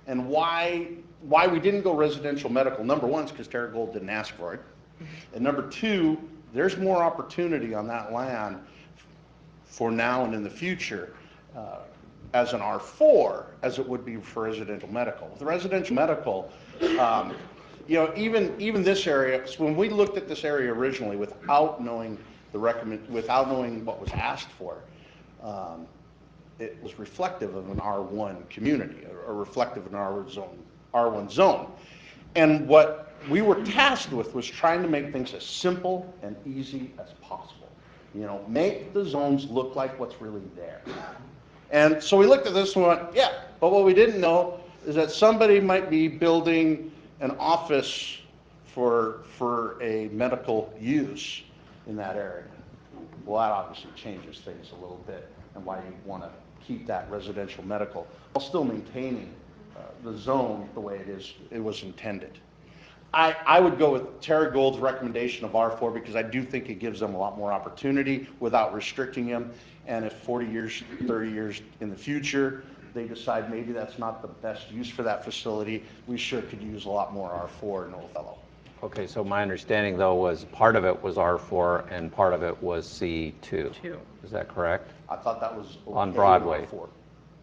And why, why we didn't go residential medical, number one is because Terra Gold didn't ask for it. And number two, there's more opportunity on that land for now and in the future uh, as an R four as it would be for residential medical. With the residential medical, um, you know, even, even this area, so when we looked at this area originally without knowing the recommend, without knowing what was asked for, um, it was reflective of an R one community, or reflective of an R zone, R one zone. And what we were tasked with was trying to make things as simple and easy as possible. You know, make the zones look like what's really there. And so we looked at this and went, yeah, but what we didn't know is that somebody might be building an office for, for a medical use in that area. Well, that obviously changes things a little bit, and why you want to keep that residential medical while still maintaining uh, the zone the way it is, it was intended. I, I would go with Terra Gold's recommendation of R four because I do think it gives them a lot more opportunity without restricting them. And if forty years, thirty years in the future, they decide maybe that's not the best use for that facility, we sure could use a lot more R four in Old Fellow. Okay, so my understanding though was part of it was R four and part of it was C two. Two. Is that correct? I thought that was okay on with Broadway. R four.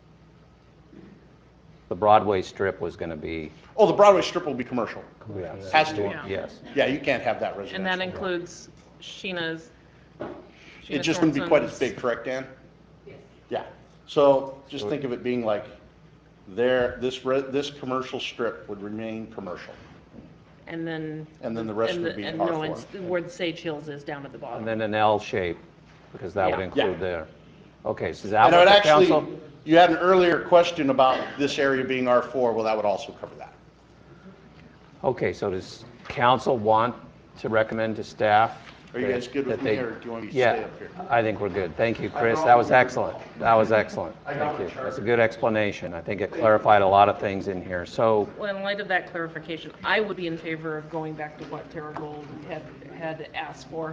The Broadway strip was going to be. Oh, the Broadway strip will be commercial. Yeah. Has to. Yeah. Yes. Yeah, you can't have that residential. And that includes Sheena's. It Sheena just wouldn't be quite as Thompson's- big, correct, Dan? Yeah. So just think of it being like there, this, re- this commercial strip would remain commercial. And then. And then the rest and would the- be and R no, four. it's where the Sage Hills is down at the And bottom. then an L shape, because that would Yeah. include Yeah. there. Okay, so is that And it what would the actually, council? you had an earlier question about this area being R four, well, that would also cover that. Okay, so does council want to recommend to staff? Are you that- guys good with that me, they- or do you want me to Yeah, stay up here? I think we're good. Thank you, Chris. brought That was you- excellent. That was excellent. I got Thank my you. chart. That's a good explanation. I think it clarified a lot of things in here. So, Well, in light of that clarification, I would be in favor of going back to what Terra Gold had, had asked for.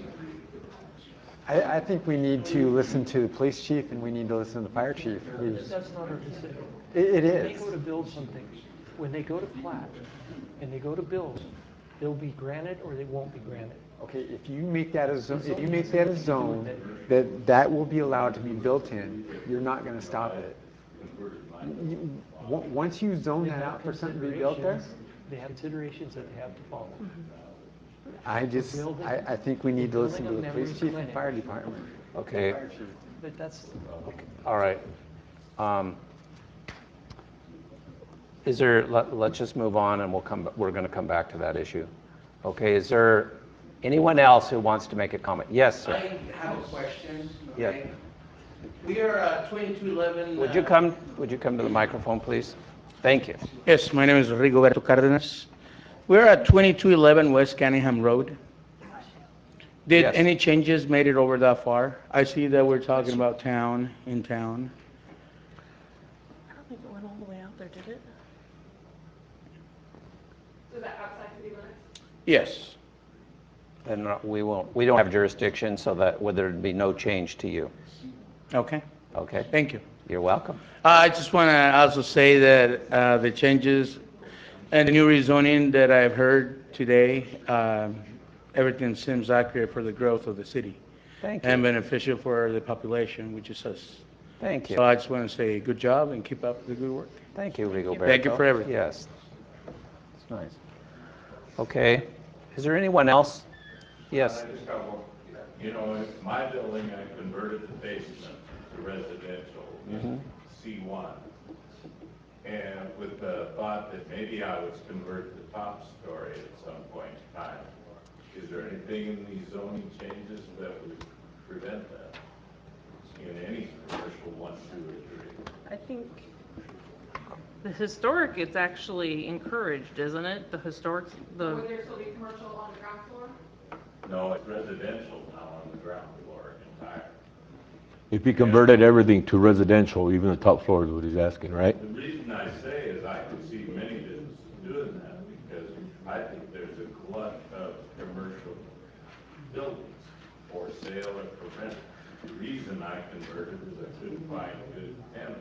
I, I think we need to listen to the police chief and we need to listen to the fire chief. who's- That's not our decision. It, it When is. they go to build something, when they go to plat, and they go to build, they'll be granted or they won't be granted. Okay, if you make that a zone, if you make that a zone, that, that will be allowed to be built in, you're not gonna stop it. You- on- Once you zone They that have out for something to be built there, considerations- They have considerations that they have to follow. I just, building- I, I think we need to we're listen to building the a police memory chief and clinic. fire department. okay, Fire chief. But that's, all right. Um, Is there, let, let's just move on and we'll come, we're going to come back to that issue. Okay, is there anyone else who wants to make a comment? Yes, sir. I have a question. Yeah. okay? We are uh, twenty-two eleven. Would you come, would you come to the microphone, please? Thank you. Yes, my name is Rigoberto Cardenas. We're at twenty-two eleven West Canningham Road. Did Yes. any changes made it over that far? I see that we're talking about town, in town. I don't think it went all the way out there, did it? Is that outside city limits? Yes. And uh, we won't, we don't have jurisdiction, so that, would there be no change to you? Okay. Okay? Thank you. You're welcome. I just want to also say that uh, the changes and the new rezoning that I've heard today, um, everything seems accurate for the growth of the city. Thank you. And beneficial for the population, which is us. Thank you. So I just want to say good job and keep up the good work. Thank you, Rigoberto. Thank you for everything. Yes. It's nice. Okay. Is there anyone else? Yes. I just got one. You know, in my building, I converted the basement to residential, Mhm. C one. And with the thought that maybe I would convert the top story at some point in time. Is there anything in these zoning changes that would prevent that? In any commercial one, two, or three? I think the historic, it's actually encouraged, isn't it? The historic, the. Would there still be commercial on the ground floor? No, it's residential now on the ground floor entire. If he converted everything to residential, even the top floor is what he's asking, right? The reason I say is I can see many businesses doing that because I think there's a glut of commercial buildings for sale or for rent. The reason I converted is I couldn't find good tenants.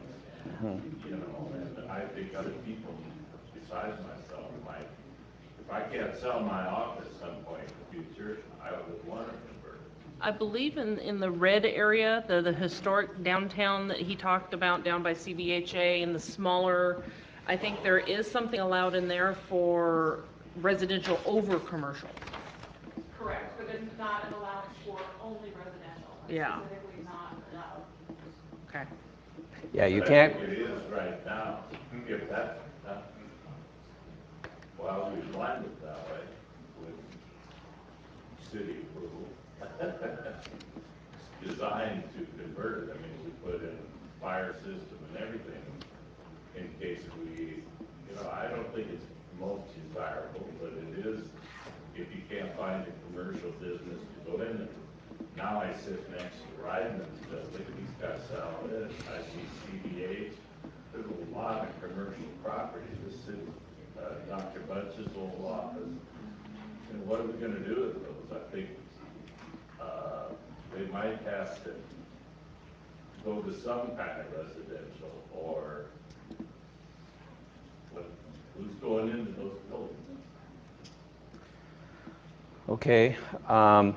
You know, and I think other people besides myself might, if I can't sell my office some point in the future, I would want to convert it. I believe in, in the red area, the, the historic downtown that he talked about down by C B H A and the smaller, I think there is something allowed in there for residential over commercial. Correct, but there's not an allowance for only residential. It's Yeah. specifically not allowed. Okay. Yeah, you But I can't, think it is right now, if that, that, well, we planned it that way with city approval. Designed to convert it, I mean, we put in fire system and everything in case we, you know, I don't think it's most desirable, but it is, if you can't find a commercial business to go in there. Now I sit next to Ryman's building, he's got salad, I see C B H, there's a lot of commercial property, the city, uh, Doctor Bunch's old office. And what are we gonna do with those? I think, uh, they might have to go to some kind of residential, or what, who's going into those buildings? okay. Um,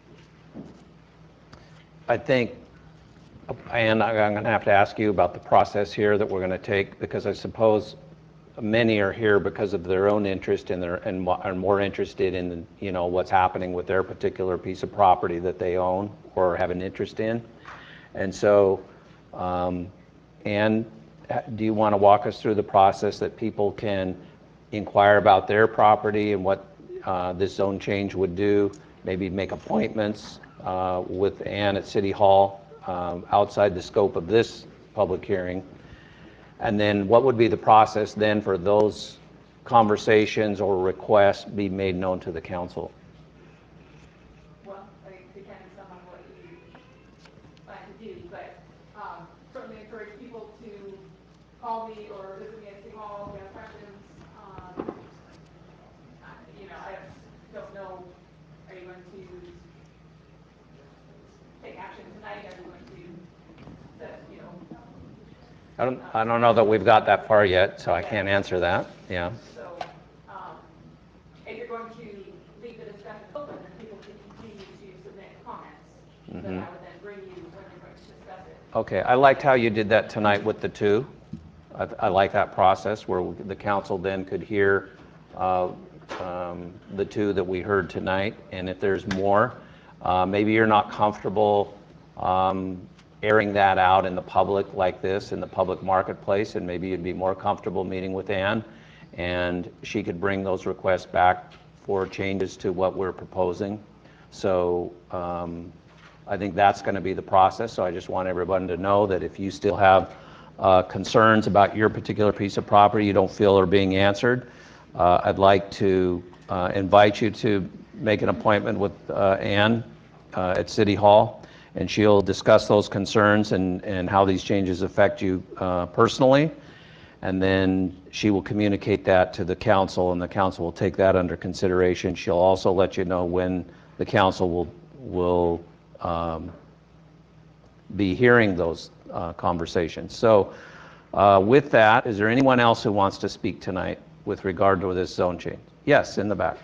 I think, and I'm going to have to ask you about the process here that we're going to take, because I suppose many are here because of their own interest in their, and mo- are more interested in, you know, what's happening with their particular piece of property that they own or have an interest in. And so, um, Ann, ha- do you want to walk us through the process that people can inquire about their property and what uh, this zone change would do? Maybe make appointments uh, with Ann at City Hall um, outside the scope of this public hearing. And then what would be the process then for those conversations or requests be made known to the council? Well, I mean, depends on what you plan to do, but um, certainly encourage people to call me or visit me at City Hall if you have questions. Um, I- You know, I don't know, are you going to take action tonight? Are you going to set, you know, I don't, I don't know that we've got that far yet, so I can't answer that. Yeah. so um, if you're going to leave the discussion open, then people can continue to submit comments. Then Mhm. I would then bring you when you're going to discuss it. Okay, I liked how you did that tonight with the two. I, I like that process where the council then could hear uh, um, the two that we heard tonight, and if there's more, uh, maybe you're not comfortable um, airing that out in the public like this, in the public marketplace, and maybe you'd be more comfortable meeting with Ann, and she could bring those requests back for changes to what we're proposing. So um, I think that's going to be the process. So I just want everyone to know that if you still have uh, concerns about your particular piece of property you don't feel are being answered, uh, I'd like to uh, invite you to make an appointment with uh, Ann uh, at City Hall, and she'll discuss those concerns and, and how these changes affect you uh, personally. And then she will communicate that to the council, and the council will take that under consideration. She'll also let you know when the council will, will um, be hearing those uh, conversations. So uh, with that, is there anyone else who wants to speak tonight with regard to this zone change? Yes, in the back.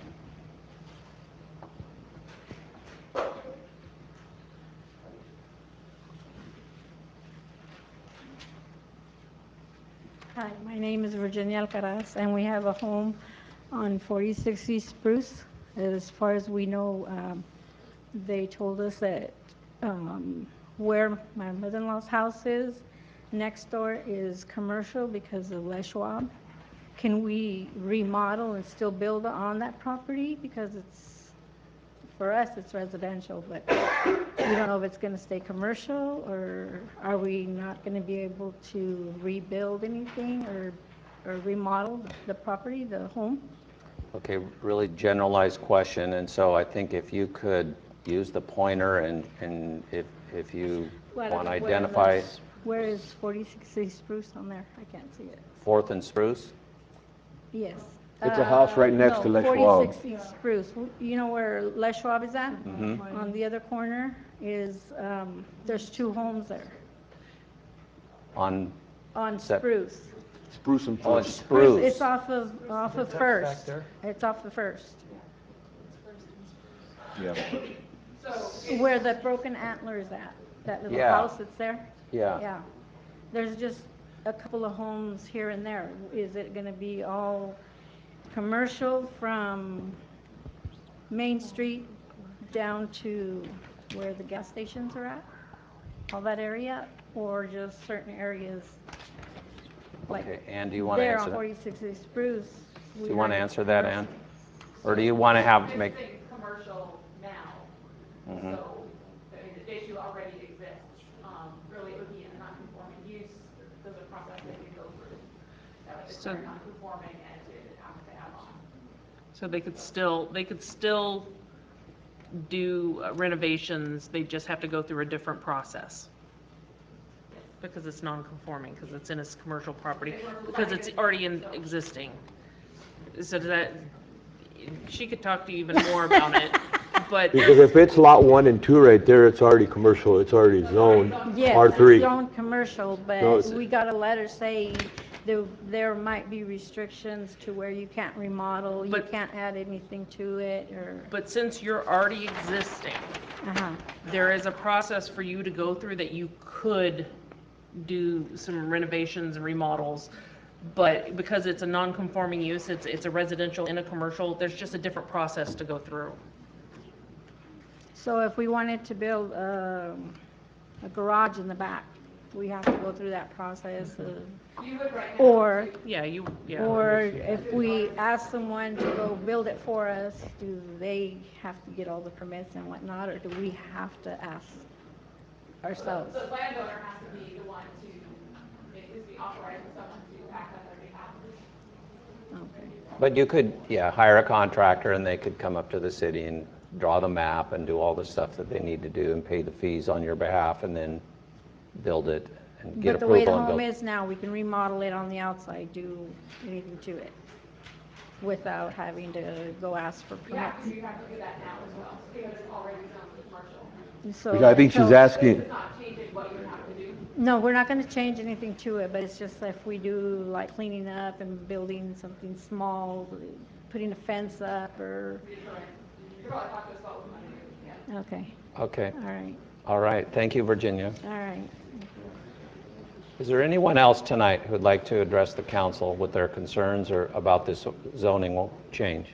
Hi, my name is Virginia Alcaraz, and we have a home on forty-six East Spruce. As far as we know, um, they told us that um, where my mother-in-law's house is, next door is commercial because of Les Schwab. Can we remodel and still build on that property? Because it's, for us, it's residential, but we don't know if it's going to stay commercial, or are we not going to be able to rebuild anything or, or remodel the property, the home? Okay, really generalized question, and so I think if you could use the pointer and, and if, if you What- want to where identify is- Where is forty-six East Spruce on there? I can't see it. Fourth and Spruce? Yes. It's a house right next to Les Schwab. No, forty-six East Spruce. You know where Les Schwab is at? Mhm. On the other corner is, um, there's two homes there. On, On Is that- Spruce. Spruce and Oh, it's First. Spruce. It's off of, off of That's back First. there. It's off the First. Yeah. Where the broken antler is at, that little Yeah. house that's there? Yeah. Yeah. There's just a couple of homes here and there. Is it gonna be all commercial from Main Street down to where the gas stations are at? All that area, or just certain areas? Like Okay, Ann, do you want to there answer on that? forty-six East Spruce. Do you want to answer that, Ann? Or do you want to have, make? Commercial now, Mhm. so, I mean, the issue already exists. Um, really, it would be a non-conforming use, there's a process they can go through. That would So- declare non-conforming and to have to have on. So they could still, they could still do uh, renovations, they just have to go through a different process. Because it's non-conforming, because it's in a commercial property, because it's already in existing. So does that, she could talk to you even more about it, but. Because if it's lot one and two right there, it's already commercial, it's already zoned Yes, R it's three. zoned commercial, No, but it's- we got a letter saying there, there might be restrictions to where you can't remodel, you But- can't add anything to it, or, But since you're already existing, uh-huh. there is a process for you to go through that you could do some renovations and remodels. But because it's a non-conforming use, it's, it's a residential and a commercial, there's just a different process to go through. So if we wanted to build um, a garage in the back, we have to go through that process of, You would right now. or, Yeah, you, yeah. or if we ask someone to go build it for us, do they have to get all the permits and whatnot, or do we have to ask ourselves? The landowner has to be the one to, it is be authorizing someone to act on their behalf. Okay. But you could, yeah, hire a contractor and they could come up to the city and draw the map and do all the stuff that they need to do and pay the fees on your behalf and then build it and get But the way the approval and home build. is now, we can remodel it on the outside, do anything to it without having to go ask for You have to, permits. you have to do that now as well, because it's already zoned commercial. So Which I think she's until- asking, It's not changing what you would have to do. No, we're not gonna change anything to it, but it's just if we do like cleaning up and building something small, putting a fence up or, You probably talk to us about what we want to do, yeah. okay, Okay, all right, all right, thank you, Virginia. all right. Is there anyone else tonight who would like to address the council with their concerns or about this zoning change?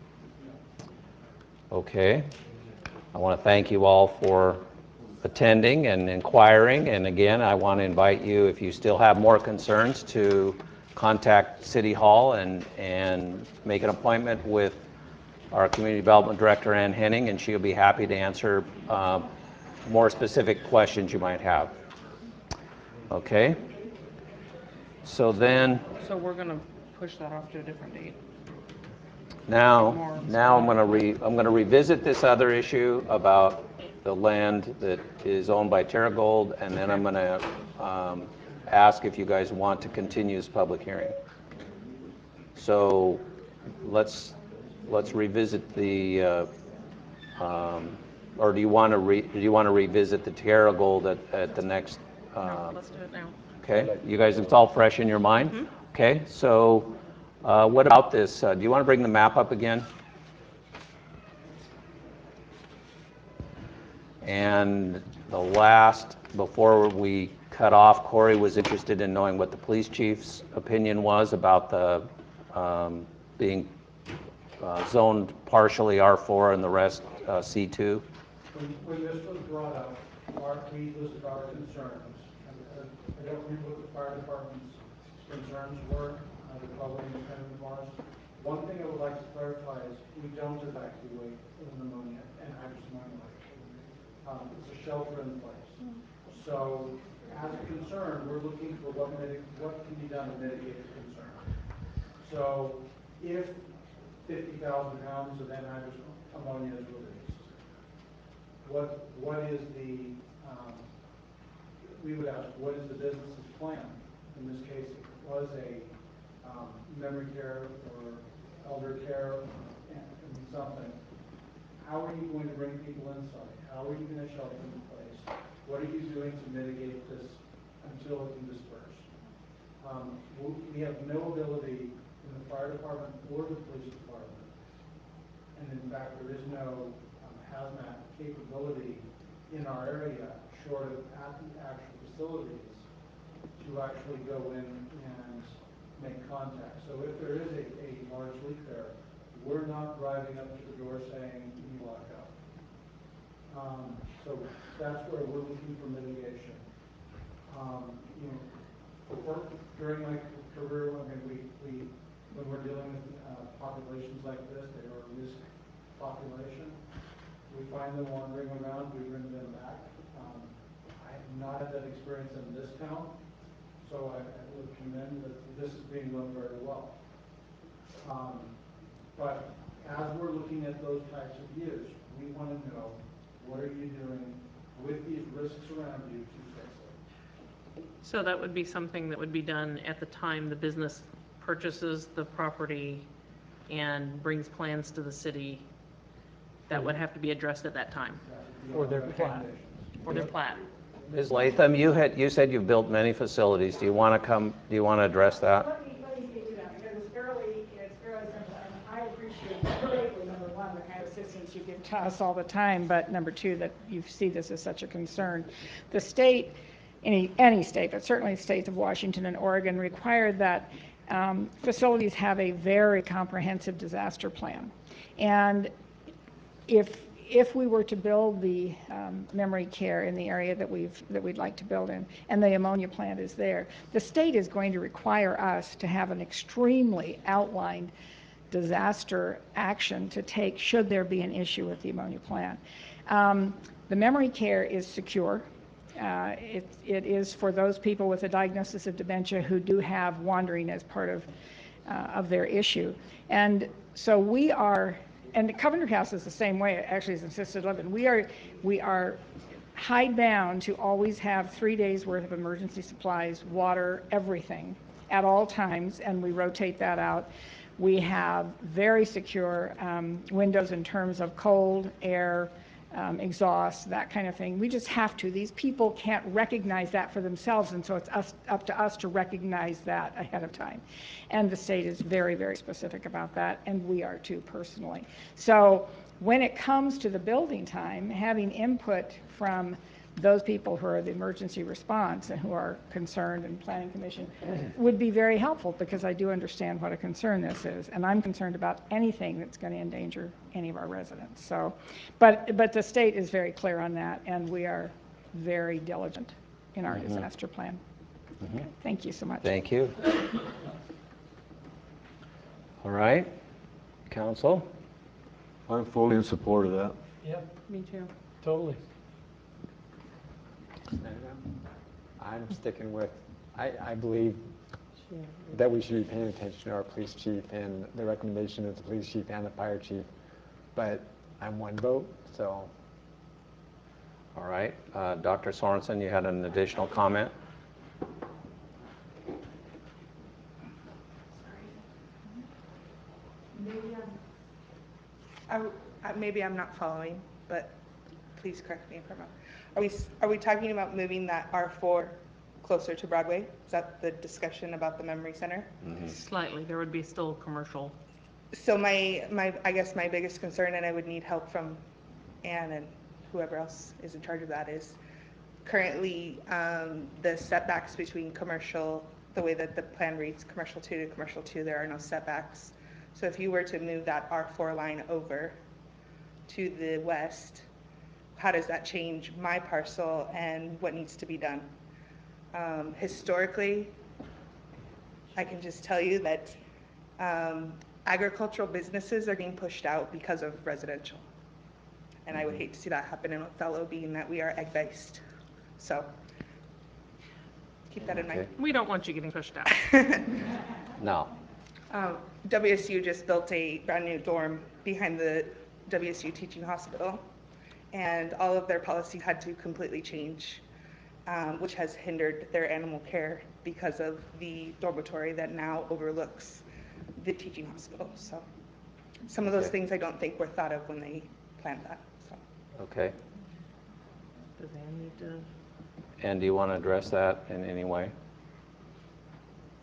Okay, I want to thank you all for attending and inquiring, and again, I want to invite you, if you still have more concerns, to contact City Hall and, and make an appointment with our Community Development Director, Ann Henning, and she'll be happy to answer uh, more specific questions you might have. Okay? So then, So we're gonna push that off to a different date. now, now I'm going to re, I'm going to revisit this other issue about the land that is owned by TerraGold, and then I'm going to um, ask if you guys want to continue this public hearing. So let's, let's revisit the, uh, um, or do you want to re, do you want to revisit the TerraGold at, at the next? No, uh, let's do it now. Okay, you guys, it's all fresh in your mind? Mhm. Okay, so uh, what about this? Uh, Do you want to bring the map up again? And the last, before we cut off, Corey was interested in knowing what the police chief's opinion was about the um, being uh, zoned partially R four and the rest uh, C two. When, when this was brought up, our, we listed our concerns. And, uh, I don't remember what the fire department's concerns were, uh, the public independent was. One thing I would like to clarify is we don't evacuate pneumonia and hydrous pneumonia. Um, it's a shelter in place. So as a concern, we're looking for what mitig, what can be done to mitigate the concern. So if fifty thousand pounds of anhydrous ammonia is released, what, what is the, um, we would ask, what is the business's plan? In this case, it was a um, memory care or elder care uh, and, and something. How are you going to bring people inside? How are you going to shelter in place? What are you doing to mitigate this until it can disperse? Um, we we have no ability in the fire department or the police department, and in fact, there is no um, hazmat capability in our area, short of at the actual facilities, to actually go in and make contact. So if there is a, a large leak there, we're not driving up to the door saying, you lock up. Um, so that's where we're looking for mitigation. Um, you know, before, during my career, I mean, we, we, when we're dealing with uh, populations like this, they are a risk population. We find them wandering around, we bring them back. Um, I have not had that experience in this town, so I, I would commend that this is being run very well. Um, but as we're looking at those types of views, we want to know, what are you doing with these risks around you to fix it? So that would be something that would be done at the time the business purchases the property and brings plans to the city. That would have to be addressed at that time. Or their plat. Or their plat. Miz Latham, you had, you said you've built many facilities. Do you want to come, do you want to address that? Let me, let me speak to that, because it's fairly, it's fairly simple, and I appreciate greatly, number one, the kind of assistance you give to us all the time, but number two, that you see this as such a concern. The state, any, any state, but certainly the states of Washington and Oregon, require that um, facilities have a very comprehensive disaster plan. And if if we were to build the um, memory care in the area that we've that we'd like to build in, and the ammonia plant is there, the state is going to require us to have an extremely outlined disaster action to take should there be an issue with the ammonia plant. Um, the memory care is secure. Uh, it, it is for those people with a diagnosis of dementia who do have wandering as part of uh, of their issue, and so we are. And the Coventry House is the same way, actually, as assisted living. We are, we are hidebound to always have three days worth of emergency supplies, water, everything at all times, and we rotate that out. We have very secure um, windows in terms of cold, air, um, exhaust, that kind of thing. We just have to. These people can't recognize that for themselves, and so it's us, up to us to recognize that ahead of time. And the state is very, very specific about that, and we are too, personally. So when it comes to the building time, having input from those people who are the emergency response and who are concerned, and Planning Commission would be very helpful, because I do understand what a concern this is, and I'm concerned about anything that's going to endanger any of our residents. So, but but the state is very clear on that, and we are very diligent in our Mm-hmm. disaster plan. Mm-hmm. Okay, thank you so much. Thank you. All right, council? I'm fully in support of that. Yep, Me too. totally. I'm sticking with, I, I believe that we should be paying attention to our police chief and the recommendation of the police chief and the fire chief, but I'm one vote, so. All right, uh, Doctor Sorensen, you had an additional comment? Maybe I'm, I, I- maybe I'm not following, but please correct me if I'm wrong. Are we, s- are we talking about moving that R four closer to Broadway? Is that the discussion about the memory center? Slightly, there would be still commercial. So my, my, I guess my biggest concern, and I would need help from Ann and whoever else is in charge of that, is currently um, the setbacks between commercial, the way that the plan reads, commercial two to commercial two, there are no setbacks. So if you were to move that R four line over to the west, how does that change my parcel and what needs to be done? Um, historically, I can just tell you that um, agricultural businesses are being pushed out because of residential. And I would hate to see that happen in Othello, being that we are egg-based. So keep that in mind. Okay. We don't want you getting pushed out. No. Um, W S U just built a brand new dorm behind the W S U teaching hospital, and all of their policies had to completely change, um, which has hindered their animal care because of the dormitory that now overlooks the teaching hospital. So some of those Okay. things I don't think were thought of when they planned that. So. Okay. Does Ann need to? And do you want to address that in any way?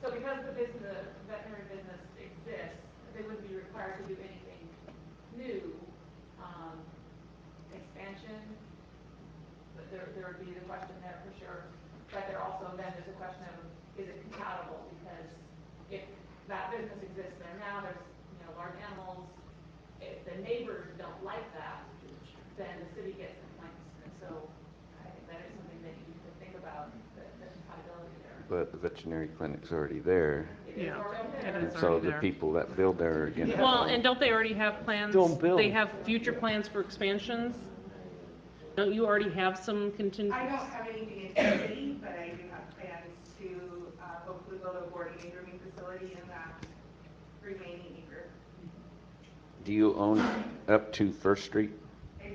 So because the business, the veterinary business exists, they wouldn't be required to do anything new. Um, expansion, but there, there would be the question there for sure. But there also then there's a question of, is it compatible? Because if that business exists there now, there's, you know, large animals. If the neighbors don't like that, then the city gets complaints. And so I think that is something that you could think about, the, the compatibility there. But the veterinary clinic's already there. Yeah, it And is so already the there. people that build there are gonna. Well, and don't they already have plans? Don't build. They have future plans for expansions? Don't you already have some contingencies? I don't have anything in the city, but I do have plans to uh, hopefully build a boarding and grooming facility in that remaining acre. Do you own up to First Street? I do.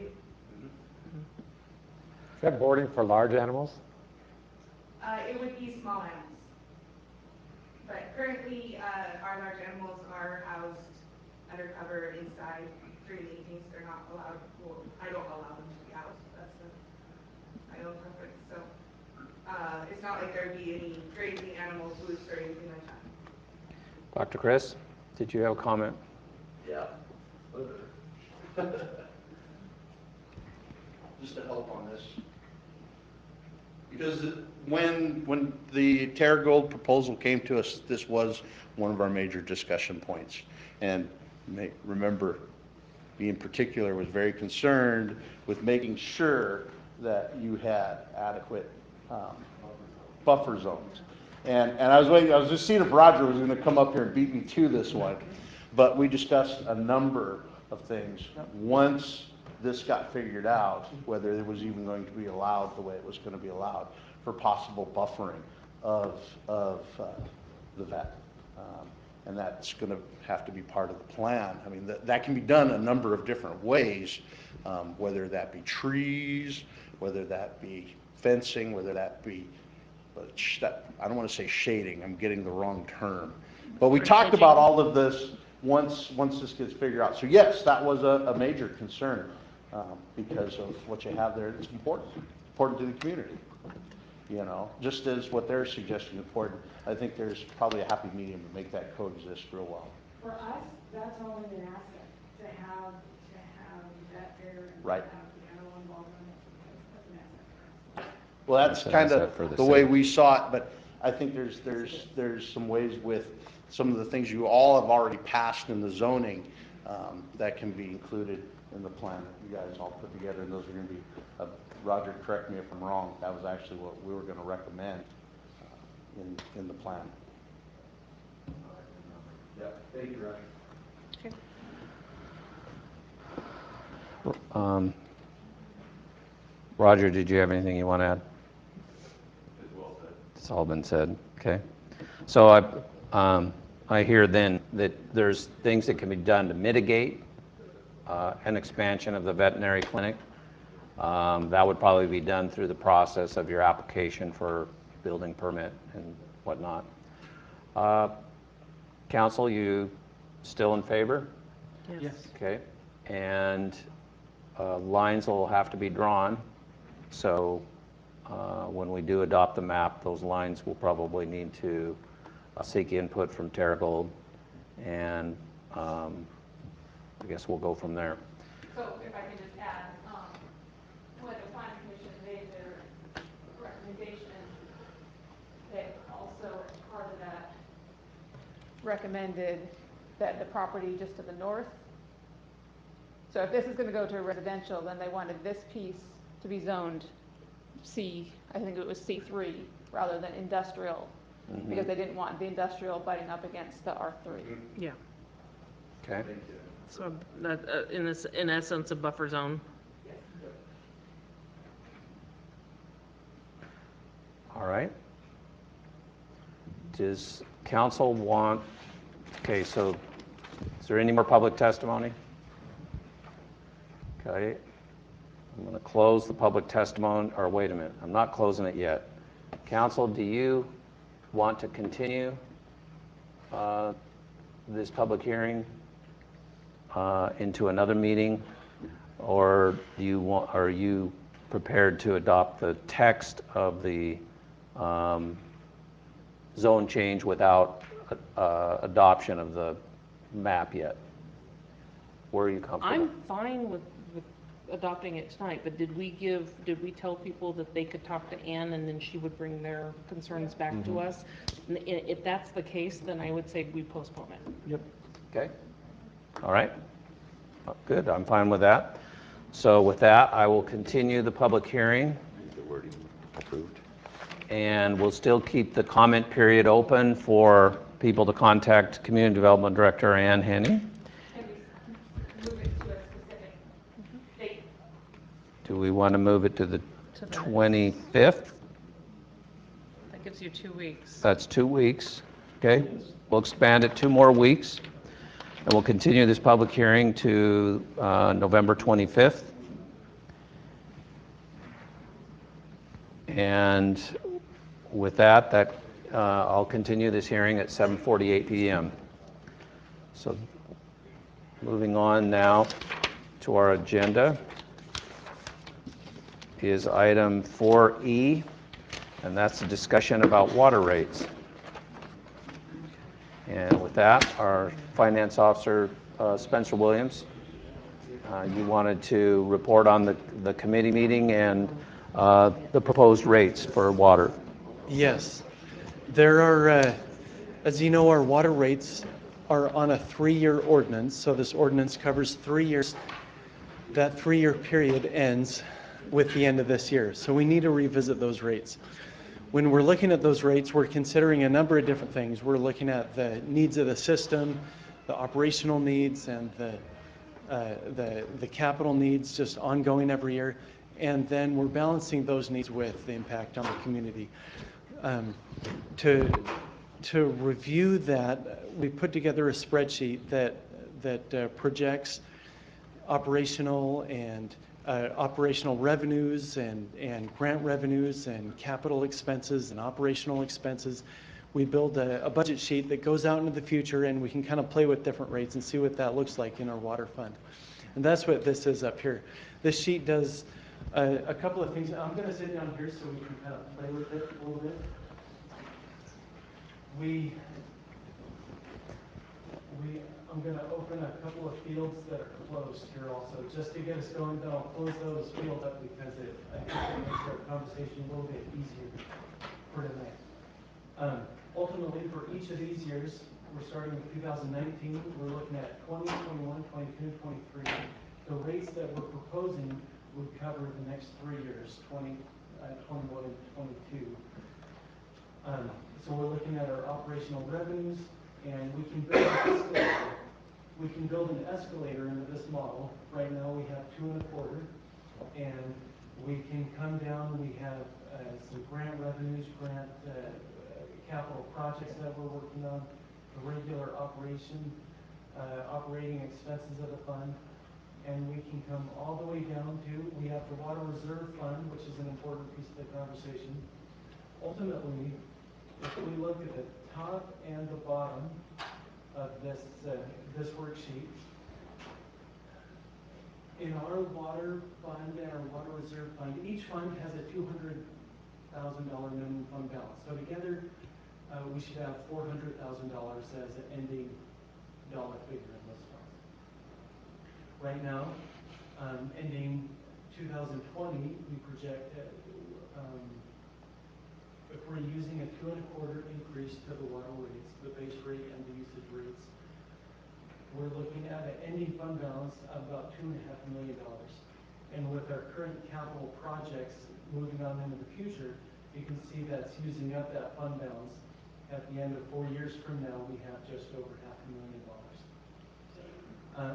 Is that boarding for large animals? Uh, it would be small animals. But currently, uh, our large animals are housed undercover inside during the evenings. They're not allowed, well, I don't allow them to be housed. That's the, my own preference. So uh, it's not like there'd be any grazing animals loose or anything like that. Doctor Chris, did you have a comment? Yeah. Just to help on this. Because when, when the TerraGold proposal came to us, this was one of our major discussion points. And may, remember, me in particular was very concerned with making sure that you had adequate um, buffer zones. And, and I was waiting, I was just seeing if Roger was gonna come up here and beat me to this one. But we discussed a number of things. Once this got figured out, whether it was even going to be allowed the way it was going to be allowed for possible buffering of, of uh, the vet. Um, and that's going to have to be part of the plan. I mean, that, that can be done a number of different ways, um, whether that be trees, whether that be fencing, whether that be, but sh- I don't want to say shading, I'm getting the wrong term. But we talked about all of this once, once this gets figured out. So yes, that was a, a major concern. Um, because of what you have there, it's important, important to the community. You know, just as what they're suggesting important, I think there's probably a happy medium to make that coexist real well. For us, that's only an asset, to have, to have that there and Right. to have the animal involvement, that's an asset for us. Well, that's That's an kind asset for of the the way city. we saw it, but I think there's, there's, there's some ways with some of the things you all have already passed in the zoning um, that can be included in the plan that you guys all put together, and those are going to be, uh, Roger, correct me if I'm wrong, that was actually what we were going to recommend uh, in, in the plan. Yeah, thank you, Roger. Okay. Um, Roger, did you have anything you want to add? It's all been said. Okay. So I, um, I hear then that there's things that can be done to mitigate uh, an expansion of the veterinary clinic. Um, that would probably be done through the process of your application for building permit and whatnot. Uh, Council, you still in favor? Yes. Okay. And uh, lines will have to be drawn. So uh, when we do adopt the map, those lines will probably need to uh, seek input from TerraGold, and um, I guess we'll go from there. So if I can just add, um, when the planning commission made their recommendation, they also, as part of that, recommended that the property just to the north. So if this is gonna go to residential, then they wanted this piece to be zoned C, I think it was C three, rather than industrial, Mhm. because they didn't want the industrial butting up against the R three. Yeah. Okay. So that, uh, in this, in essence, a buffer zone. All right. Does council want, okay, so is there any more public testimony? Okay. I'm going to close the public testimony, or wait a minute, I'm not closing it yet. Council, do you want to continue uh, this public hearing uh, into another meeting, or do you want, are you prepared to adopt the text of the um, zone change without uh, adoption of the map yet. Where are you comfortable? I'm fine with, with adopting it tonight, but did we give, did we tell people that they could talk to Ann and then she would bring their concerns back to Mhm. us? And i- If that's the case, then I would say we postpone it. Yep. Okay. All right. Oh, good. I'm fine with that. So with that, I will continue the public hearing. The wording approved. And we'll still keep the comment period open for people to contact Community Development Director Ann Henny. Do we want to move it to the To the- twenty-fifth? That gives you two weeks. That's two weeks. Okay. We'll expand it two more weeks. And we'll continue this public hearing to uh, November twenty-fifth. And with that, that uh, I'll continue this hearing at seven forty-eight p m So moving on now to our agenda is item four E, and that's a discussion about water rates. And with that, our finance officer, uh, Spencer Williams, uh, you wanted to report on the, the committee meeting and uh, the proposed rates for water. Yes. There are, uh, as you know, our water rates are on a three-year ordinance, so this ordinance covers three years. That three-year period ends with the end of this year, so we need to revisit those rates. When we're looking at those rates, we're considering a number of different things. We're looking at the needs of the system, the operational needs, and the, uh, the, the capital needs just ongoing every year. And then we're balancing those needs with the impact on the community. Um, to, to review that, we put together a spreadsheet that, that uh, projects operational and uh, operational revenues and, and grant revenues and capital expenses and operational expenses. We build a, a budget sheet that goes out into the future, and we can kind of play with different rates and see what that looks like in our water fund. And that's what this is up here. This sheet does a, a couple of things. I'm going to sit down here so we can kind of play with it a little bit. We, we, I'm going to open a couple of fields that are closed here also, just to get us going. Then I'll close those fields up because it, I think it makes our conversation a little bit easier for tonight. Um, ultimately, for each of these years, we're starting with two thousand nineteen. We're looking at twenty, twenty-one, twenty-two, and twenty-three. The rates that we're proposing would cover the next three years, twenty, uh, twenty-one, and twenty-two. Um, so we're looking at our operational revenues, and we can build an escalator. We can build an escalator into this model. Right now we have two and a quarter, and we can come down. We have uh, some grant revenues, grant uh, capital projects that we're working on, the regular operation, uh, operating expenses of the fund, and we can come all the way down to, we have the water reserve fund, which is an important piece of the conversation. Ultimately, if we look at the top and the bottom of this, uh, this worksheet, in our water fund and our water reserve fund, each fund has a two hundred thousand dollars minimum fund balance. So together, uh, we should have four hundred thousand dollars as an ending dollar figure in this fund. Right now, um, ending two thousand twenty, we project that um, if we're using a two and a quarter increase to the water rates, the base rate and the usage rates, we're looking at an ending fund balance of about two and a half million dollars. And with our current capital projects moving on into the future, you can see that's using up that fund balance. At the end of four years from now, we have just over half a million dollars. Uh,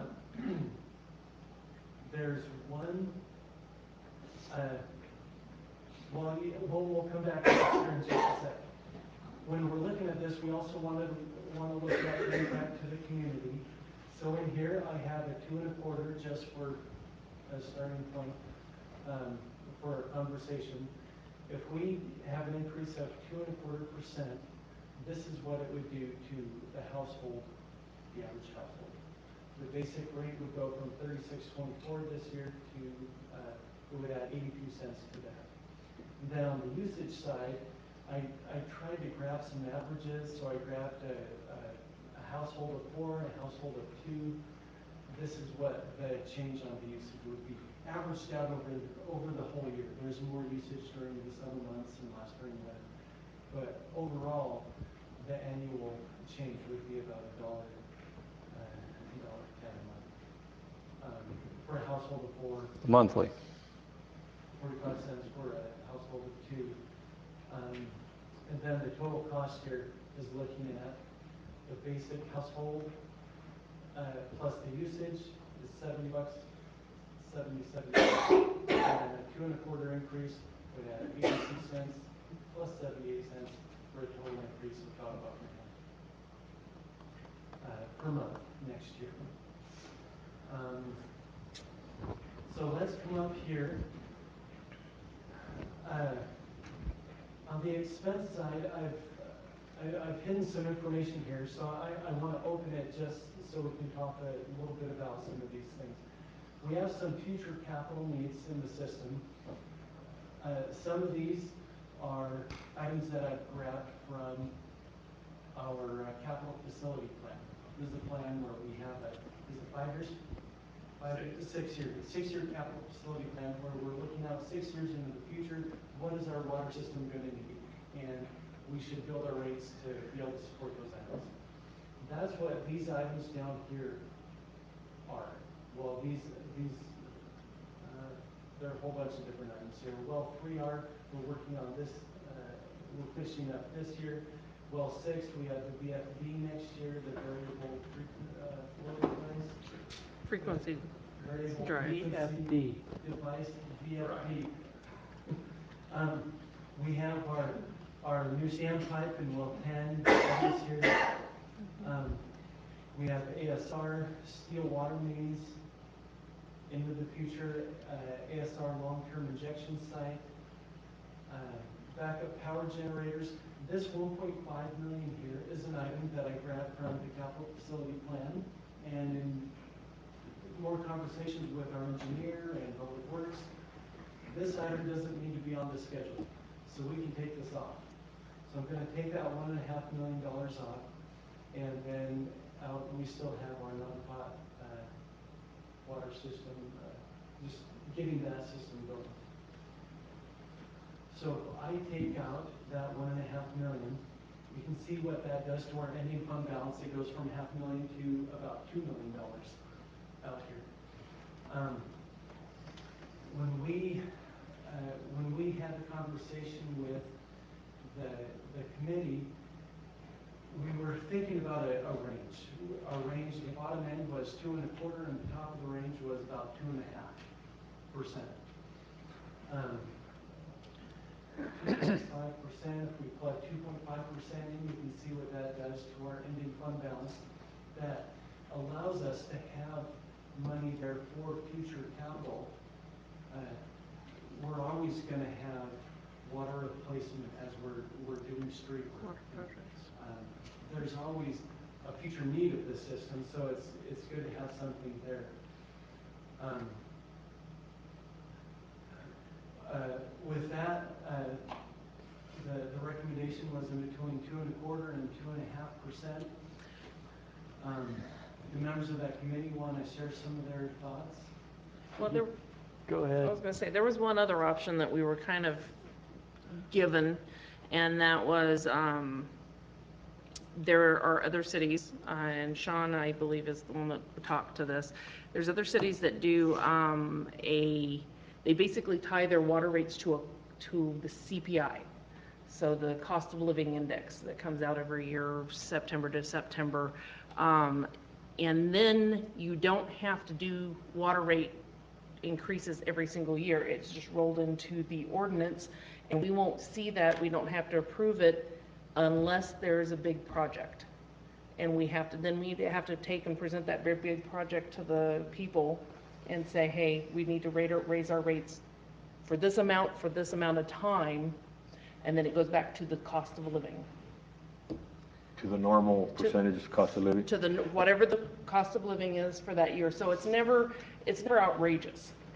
there's one, uh, well, we'll, we'll come back to this here in just a second. When we're looking at this, we also want to want to look at the impact to the community. So in here, I have a two and a quarter just for a starting point um, for our conversation. If we have an increase of two and a quarter percent, this is what it would do to the household, the average household. The basic rate would go from thirty-six twenty-four this year to, uh, it would add eighty-two cents to that. And then on the usage side, I, I tried to grab some averages, so I grabbed a, a, a household of four, a household of two. This is what the change on the usage would be, averaged out over, over the whole year. There's more usage during the summer months and less during the winter. But overall, the annual change would be about a dollar, uh, a dollar ten a month. Um, for a household of four. Monthly. forty-five cents for a household of two. Um, and then the total cost here is looking at the basic household uh, plus the usage is seventy bucks, seventy-seven cents. And a two and a quarter increase would add eighty-two cents plus seventy-eight cents for a total increase of about a buck and a half uh, per month next year. Um, so let's come up here. Uh, on the expense side, I've I, I've hidden some information here, so I, I want to open it just so we can talk a little bit about some of these things. We have some future capital needs in the system. Uh, some of these are items that I've grabbed from our uh, capital facility plan. This is a plan where we have a, is it five years? Five, six year, six year capital facility plan where we're looking out six years into the future. What is our water system going to need? And we should build our rates to be able to support those items. That's what these items down here are. Well, these, these uh, there are a whole bunch of different items here. Well, three are, we're working on this, uh, we're finishing up this year. Well, six, we have the V F D next year, the variable uh, flow device. Frequency Variable drive. frequency device, V F D. Um, we have our our new sand pipe in well ten this year. Um, we have A S R steel water mains into the future, uh, A S R long-term injection site, uh, backup power generators. This one point five million here is an item that I grabbed from the capital facility plan, and in more conversations with our engineer and public works, this item doesn't need to be on the schedule, so we can take this off. So I'm going to take that one and a half million dollars off, and then out, we still have our non-pot uh, water system, uh, just getting that system going. So if I take out that one and a half million, you can see what that does to our ending fund balance. It goes from half million to about two million dollars out here. Um, when we uh, when we had the conversation with the the committee, we were thinking about a, a range. Our range, the bottom end was two and a quarter, and the top of the range was about two and a half percent. Um, two point five percent. If we plug two point five percent in, you can see what that does to our ending fund balance. That allows us to have money there for future capital. Uh, we're always going to have water replacement as we're we're doing street work. Um, there's always a future need of the system, so it's it's good to have something there. Um, uh, with that, uh, the the recommendation was in between two and a quarter and two and a half percent. Um, the members of that committee want to share some of their thoughts. Well, there, Go ahead. I was going to say, there was one other option that we were kind of given, and that was, um, there are other cities, uh, and Sean, I believe, is the one that talked to this. There's other cities that do um, a, they basically tie their water rates to a, to the C P I. So the cost of living index that comes out every year, September to September. Um, and then you don't have to do water rate increases every single year. It's just rolled into the ordinance, and we won't see that. We don't have to approve it unless there's a big project. And we have to, then we have to take and present that very big project to the people and say, hey, we need to rate or raise our rates for this amount, for this amount of time, and then it goes back to the cost of living. To the normal To- percentage cost of living? To the, whatever the cost of living is for that year. So it's never, it's never outrageous.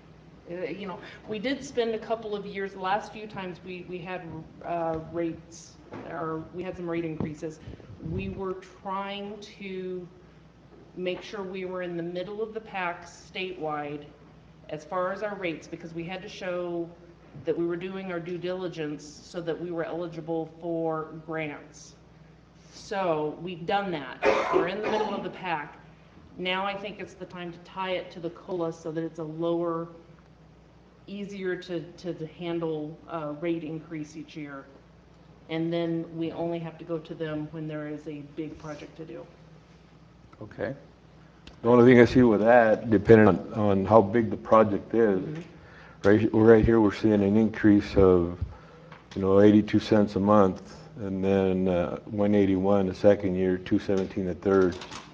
Uh, You know, we did spend a couple of years, the last few times we, we had uh, rates, or we had some rate increases. We were trying to make sure we were in the middle of the pack statewide as far as our rates, because we had to show that we were doing our due diligence so that we were eligible for grants. So we've done that. We're in the middle of the pack. Now I think it's the time to tie it to the COLA so that it's a lower, easier to, to, to handle uh, rate increase each year. And then we only have to go to them when there is a big project to do. Okay. The only thing I see with that, depending on, on how big the project is, right, right here, we're seeing an increase of, you know, eighty-two cents a month, and then uh, one eighty-one the second year, two seventeen the third,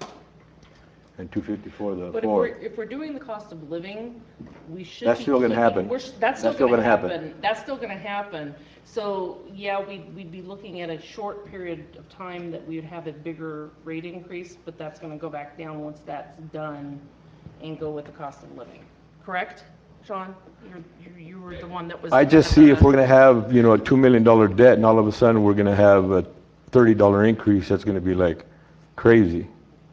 and two fifty-four the But if fourth. we're, if we're doing the cost of living, we should That's be still gonna keeping- happen. we're s- That's still That's still gonna gonna happen. happen. That's still gonna happen. So, yeah, we'd, we'd be looking at a short period of time that we would have a bigger rate increase, but that's gonna go back down once that's done and go with the cost of living. Correct, Sean? You're, you you were the one that was. I just see if we're gonna have, you know, a two million dollar debt, and all of a sudden, we're gonna have a thirty dollar increase, that's gonna be like crazy.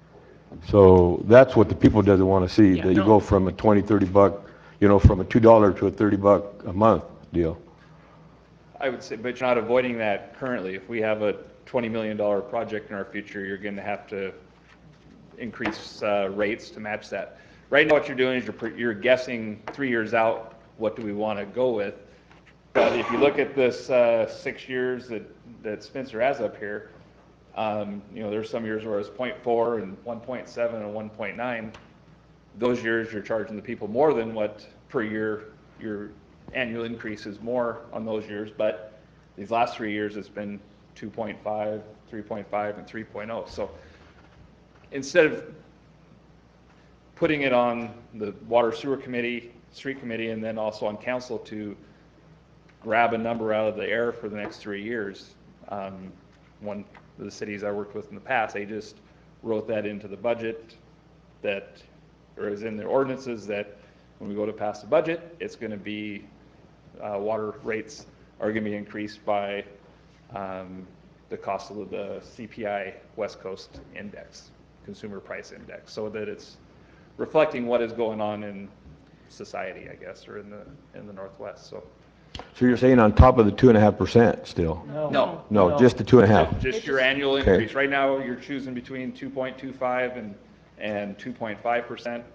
So that's what the people doesn't wanna see, that you go from a twenty, thirty buck, you know, from a two dollar to a thirty buck a month deal. I would say, but you're not avoiding that currently. If we have a twenty million dollar project in our future, you're going to have to increase uh, rates to match that. Right now, what you're doing is you're, pre- you're guessing three years out, what do we want to go with? But if you look at this uh, six years that, that Spencer has up here, um, you know, there's some years where it's zero point four and one point seven and one point nine. Those years, you're charging the people more than what per year your annual increase is more on those years, but these last three years it's been two point five, three point five, and three point oh. So instead of putting it on the Water Sewer Committee, Street Committee, and then also on council to grab a number out of the air for the next three years, um, one of the cities I worked with in the past, they just wrote that into the budget that, or is in the ordinances that when we go to pass the budget, it's going to be Uh, water rates are going to be increased by um, the cost of the C P I West Coast Index, Consumer Price Index, so that it's reflecting what is going on in society, I guess, or in the in the Northwest. So, So you're saying on top of the two and a half percent still? No. No. No, No. just the two and a half? just your annual Okay. increase. Right now, you're choosing between two point two five and and two point five percent.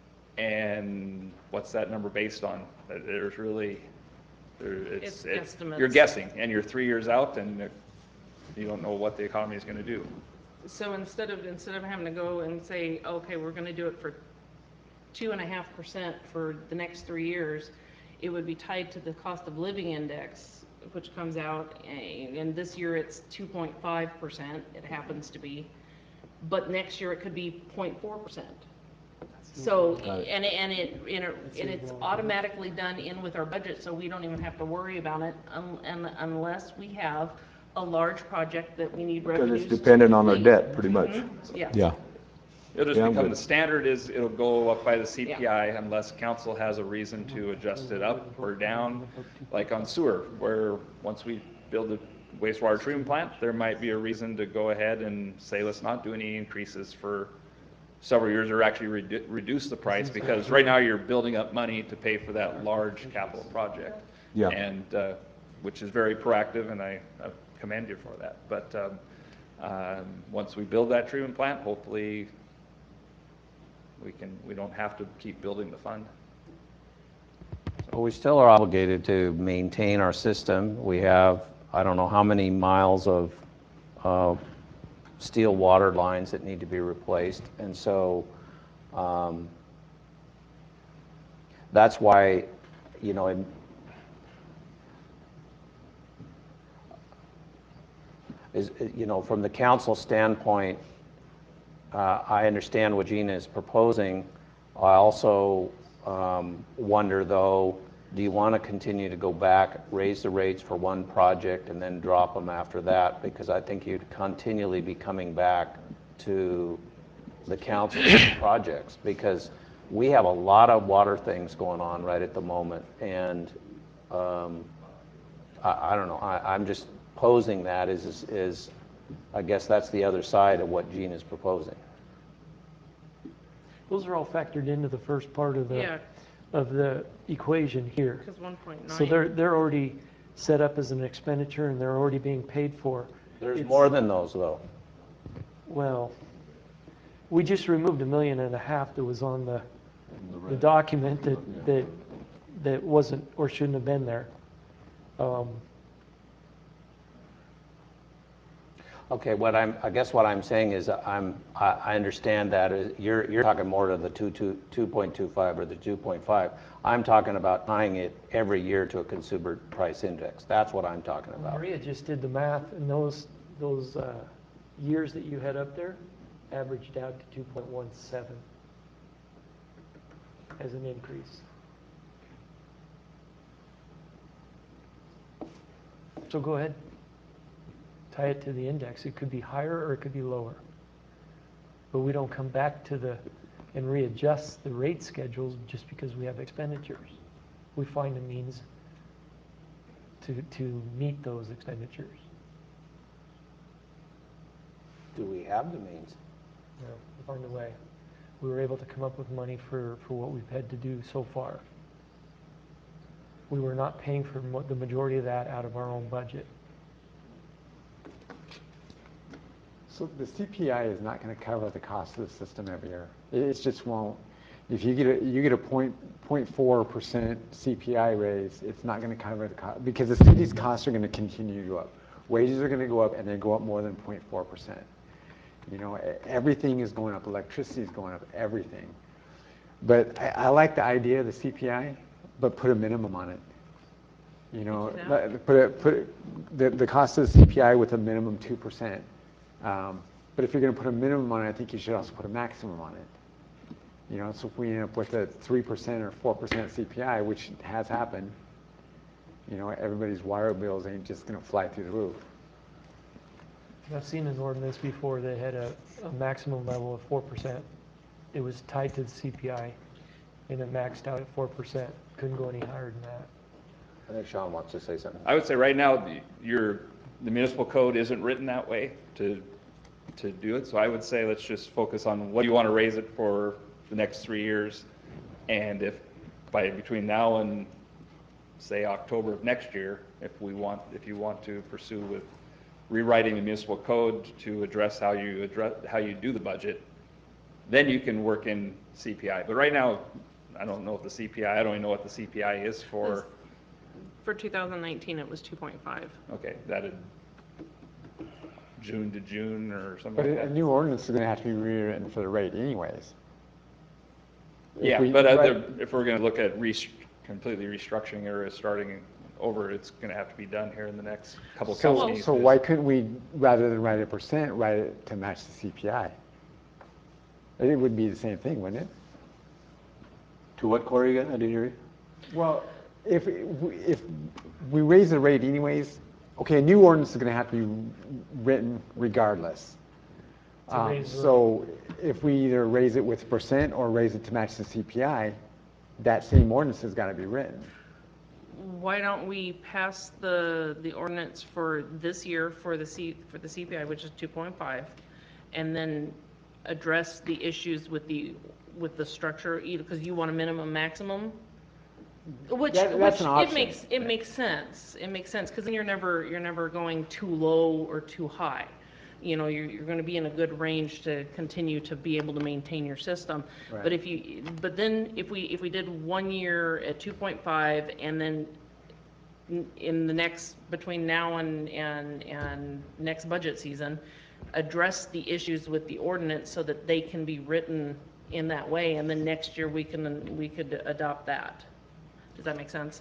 And what's that number based on? There's really There- It's It's, it's, guesstimates. you're guessing, and you're three years out, and you don't know what the economy is going to do. So instead of, instead of having to go and say, okay, we're gonna do it for two and a half percent for the next three years, it would be tied to the cost of living index, which comes out, eh, and this year it's two point five percent, it happens to be, but next year it could be zero point four percent. So, Got it. and it, and it, and it- and it's automatically done in with our budget, so we don't even have to worry about it un- un- unless we have a large project that we need Because revenues. it's to dependent on our complete. debt, pretty much. Mhm, yes. Yeah. It'll just Yeah, I'm become, good. the standard is, it'll go up by the C P I unless council has a reason to adjust it up or down, like on sewer, where once we build a wastewater treatment plant, there might be a reason to go ahead and say, let's not do any increases for several years, or actually redu- reduce the price, because right now you're building up money to pay for that large capital project. Yeah. And, uh, which is very proactive, and I I commend you for that. But um, um, once we build that treatment plant, hopefully we can, we don't have to keep building the fund. But we still are obligated to maintain our system. We have, I don't know how many miles of uh, steel water lines that need to be replaced. And so um, that's why, you know, it, is, you know, from the council standpoint, uh, I understand what Gina is proposing. I also um, wonder, though, do you want to continue to go back, raise the rates for one project, and then drop them after that? Because I think you'd continually be coming back to the council for projects, because we have a lot of water things going on right at the moment, and um, I, I don't know, I, I'm just posing that as, is, is, I guess that's the other side of what Gene is proposing. Those are all factored into the first part of the, Yeah. of the equation here. Because one point nine. So they're, they're already set up as an expenditure and they're already being paid for. There's It's- more than those, though. Well, we just removed a million and a half that was on the, the document that, that, that wasn't or shouldn't have been there. Um, Okay, what I'm, I guess what I'm saying is I'm, I, I understand that is- you're, you're talking more to the two, two, two point two five or the two point five. I'm talking about tying it every year to a consumer price index. That's what I'm talking about. Maria just did the math, and those, those uh, years that you had up there averaged out to two point one seven as an increase. So go ahead. Tie it to the index. It could be higher or it could be lower. But we don't come back to the, and readjust the rate schedules just because we have expenditures. We find a means to, to meet those expenditures. Do we have the means? No, we find a way. We were able to come up with money for, for what we've had to do so far. We were not paying for mo- the majority of that out of our own budget. So the C P I is not going to cover the cost of the system every year. It it just won't. If you get a, you get a point, point four percent C P I raise, it's not going to cover the cost, because the city's costs are going to continue to go up. Wages are going to go up, and they go up more than point four percent. You know, e- everything is going up. Electricity is going up, everything. But I, I like the idea of the C P I, but put a minimum on it. You know, Take it out. let- put, a, put a, the, the cost of the C P I with a minimum two percent. Um, but if you're going to put a minimum on it, I think you should also put a maximum on it. You know, so if we end up with a three percent or four percent C P I, which has happened, you know, everybody's water bills ain't just going to fly through the roof. I've seen an ordinance before that had a, a maximum level of four percent. It was tied to the C P I, and it maxed out at four percent. Couldn't go any higher than that. I think Sean wants to say something. I would say right now, the- your, the municipal code isn't written that way to, to do it. So I would say let's just focus on what do you want to raise it for the next three years. And if by between now and say October of next year, if we want, if you want to pursue with rewriting the municipal code to address how you address, how you do the budget, then you can work in C P I. But right now, I don't know if the C P I, I don't even know what the C P I is for. For two thousand nineteen, it was two point five. Okay, that is June to June or something But like a, a that. new ordinance is going to have to be rewritten for the rate anyways. If Yeah, we- but uh, right- the- if we're going to look at rest- completely restructuring or starting over, it's going to have to be done here in the next couple of council So, meetings. so why couldn't we, rather than write a percent, write it to match the C P I? It would be the same thing, wouldn't it? To what, Corey, again? I didn't hear you. Well, if, we- if we raise the rate anyways, okay, a new ordinance is going to have to be written regardless. To Um, raise the So if we either raise it with percent or raise it to match the C P I, that same ordinance has got to be written. Why don't we pass the, the ordinance for this year for the C, for the C P I, which is two point five, and then address the issues with the, with the structure, either, because you want a minimum, maximum? Which, That- that's which, an it option. makes, it makes sense, it makes sense, because then you're never, you're never going too low or too high. You know, you're, you're gonna be in a good range to continue to be able to maintain your system. But Right. if you, but then if we, if we did one year at two point five, and then n- in the next, between now and, and, and next budget season, address the issues with the ordinance so that they can be written in that way, and then next year we can, we could adopt that. Does that make sense?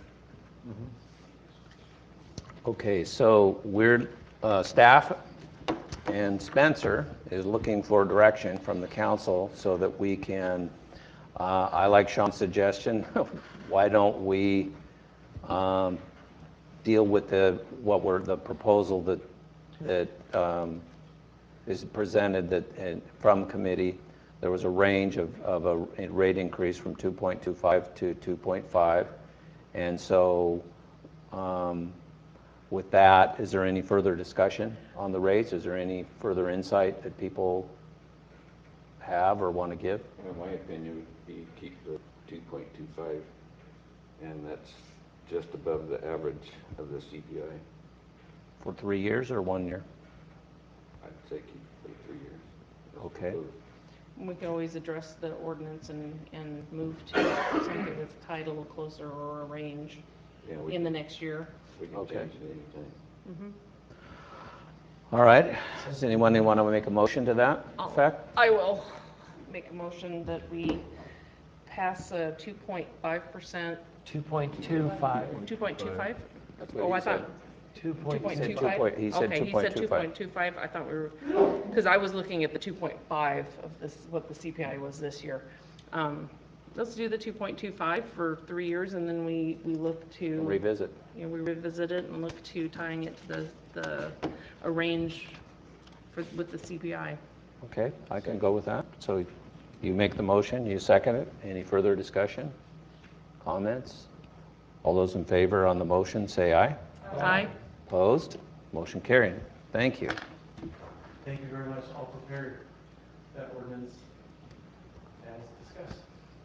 Okay, so we're, uh, staff and Spencer is looking for direction from the council so that we can, uh, I like Sean's suggestion, why don't we um, deal with the, what were the proposal that, that um, is presented that, uh, from committee, there was a range of, of a a rate increase from two point two five to two point five. And so um, with that, is there any further discussion on the rates? Is there any further insight that people have or want to give? In my opinion, would be keep the two point two five, and that's just above the average of the C P I. For three years or one year? I'd say keep it for three years. That's Okay. proposed. We can always address the ordinance and, and move to something that's tied a little closer or a range Yeah, we in the can- next year. We can Okay. change it anytime. Mhm. All right. Does anyone want to make a motion to that I'll- effect? I will make a motion that we pass a two point five percent. two point two five. two point two five? That's what Oh, he I thought. said. two point two He said five. two point- he said Okay, he said two two point point two five. I thought we were, because I was looking at the two point five of this, what the C P I was this year. Um, Let's do the two point two five for three years, and then we, we look to. Revisit. You know, we revisit it and look to tying it to the, the, a range for, with the C P I. Okay, I can go with that. So you make the motion, you second it. Any further discussion? Comments? All those in favor on the motion, say aye. Aye. Opposed? Motion carried. Thank you. Thank you very much. I'll prepare that ordinance as discussed.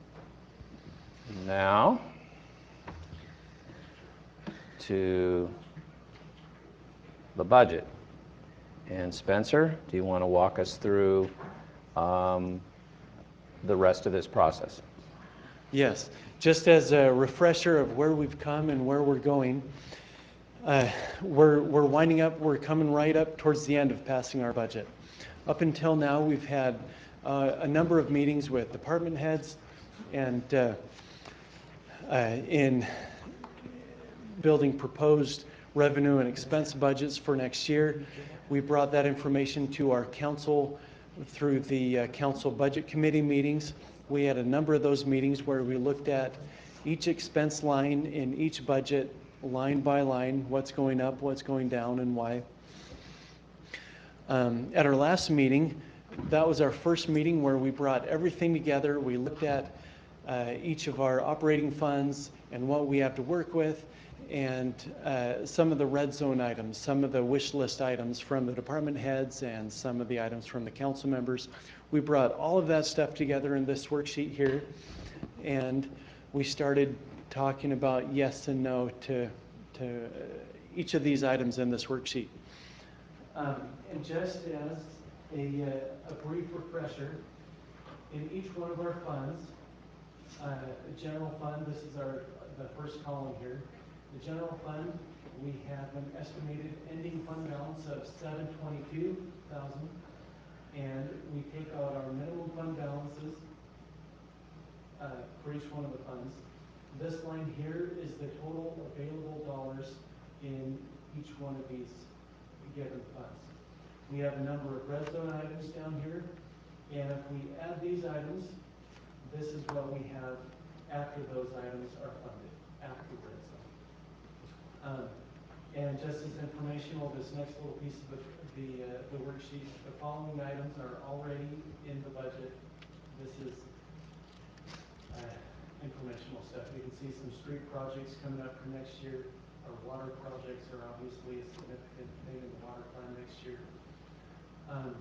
Now, to the budget. And Spencer, do you want to walk us through um, the rest of this process? Yes, just as a refresher of where we've come and where we're going, uh, we're, we're winding up, we're coming right up towards the end of passing our budget. Up until now, we've had uh, a number of meetings with department heads and uh, uh, in building proposed revenue and expense budgets for next year. We brought that information to our council through the uh, council budget committee meetings. We had a number of those meetings where we looked at each expense line in each budget, line by line, what's going up, what's going down, and why. Um, at our last meeting, that was our first meeting where we brought everything together. We looked at uh, each of our operating funds and what we have to work with, and uh, some of the red zone items, some of the wish list items from the department heads, and some of the items from the council members. We brought all of that stuff together in this worksheet here, and we started talking about yes and no to, to uh, each of these items in this worksheet. Um, and just as a, uh, a brief refresher, in each one of our funds, uh, the general fund, this is our the first column here. The general fund, we have an estimated ending fund balance of seven twenty-two thousand, and we take out our minimum fund balances uh, for each one of the funds. This line here is the total available dollars in each one of these given funds. We have a number of red zone items down here, and if we add these items, this is what we have after those items are funded, after red zone. Um, and just as informational, this next little piece of the, the, uh, the worksheet, the following items are already in the budget. This is uh, informational stuff. You can see some street projects coming up for next year. Our water projects are obviously a significant thing in the water plan next year. Um,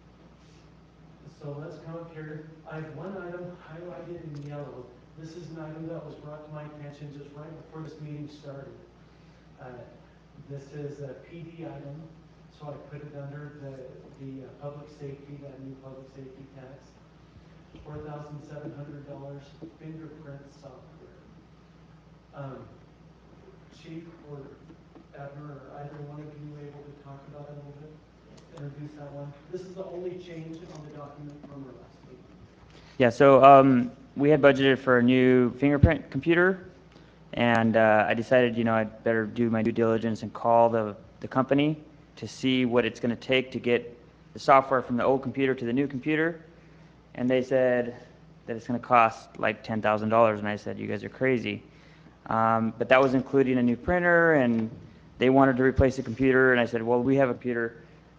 so let's come up here. I have one item highlighted in yellow. This is an item that was brought to my attention just right before this meeting started. Uh, this is a P D item, so I put it under the, the uh, public safety, that new public safety tax. four thousand seven hundred dollars fingerprint software. Um, Chief or Abner or either one of you able to talk about it a little bit? Introduce that one. This is the only change on the document from our last meeting. Yeah, so um, we had budgeted for a new fingerprint computer, and uh, I decided, you know, I'd better do my due diligence and call the, the company to see what it's going to take to get the software from the old computer to the new computer. And they said that it's going to cost like ten thousand dollars, and I said, you guys are crazy. Um, but that was including a new printer, and they wanted to replace the computer, and I said, well, we have a computer.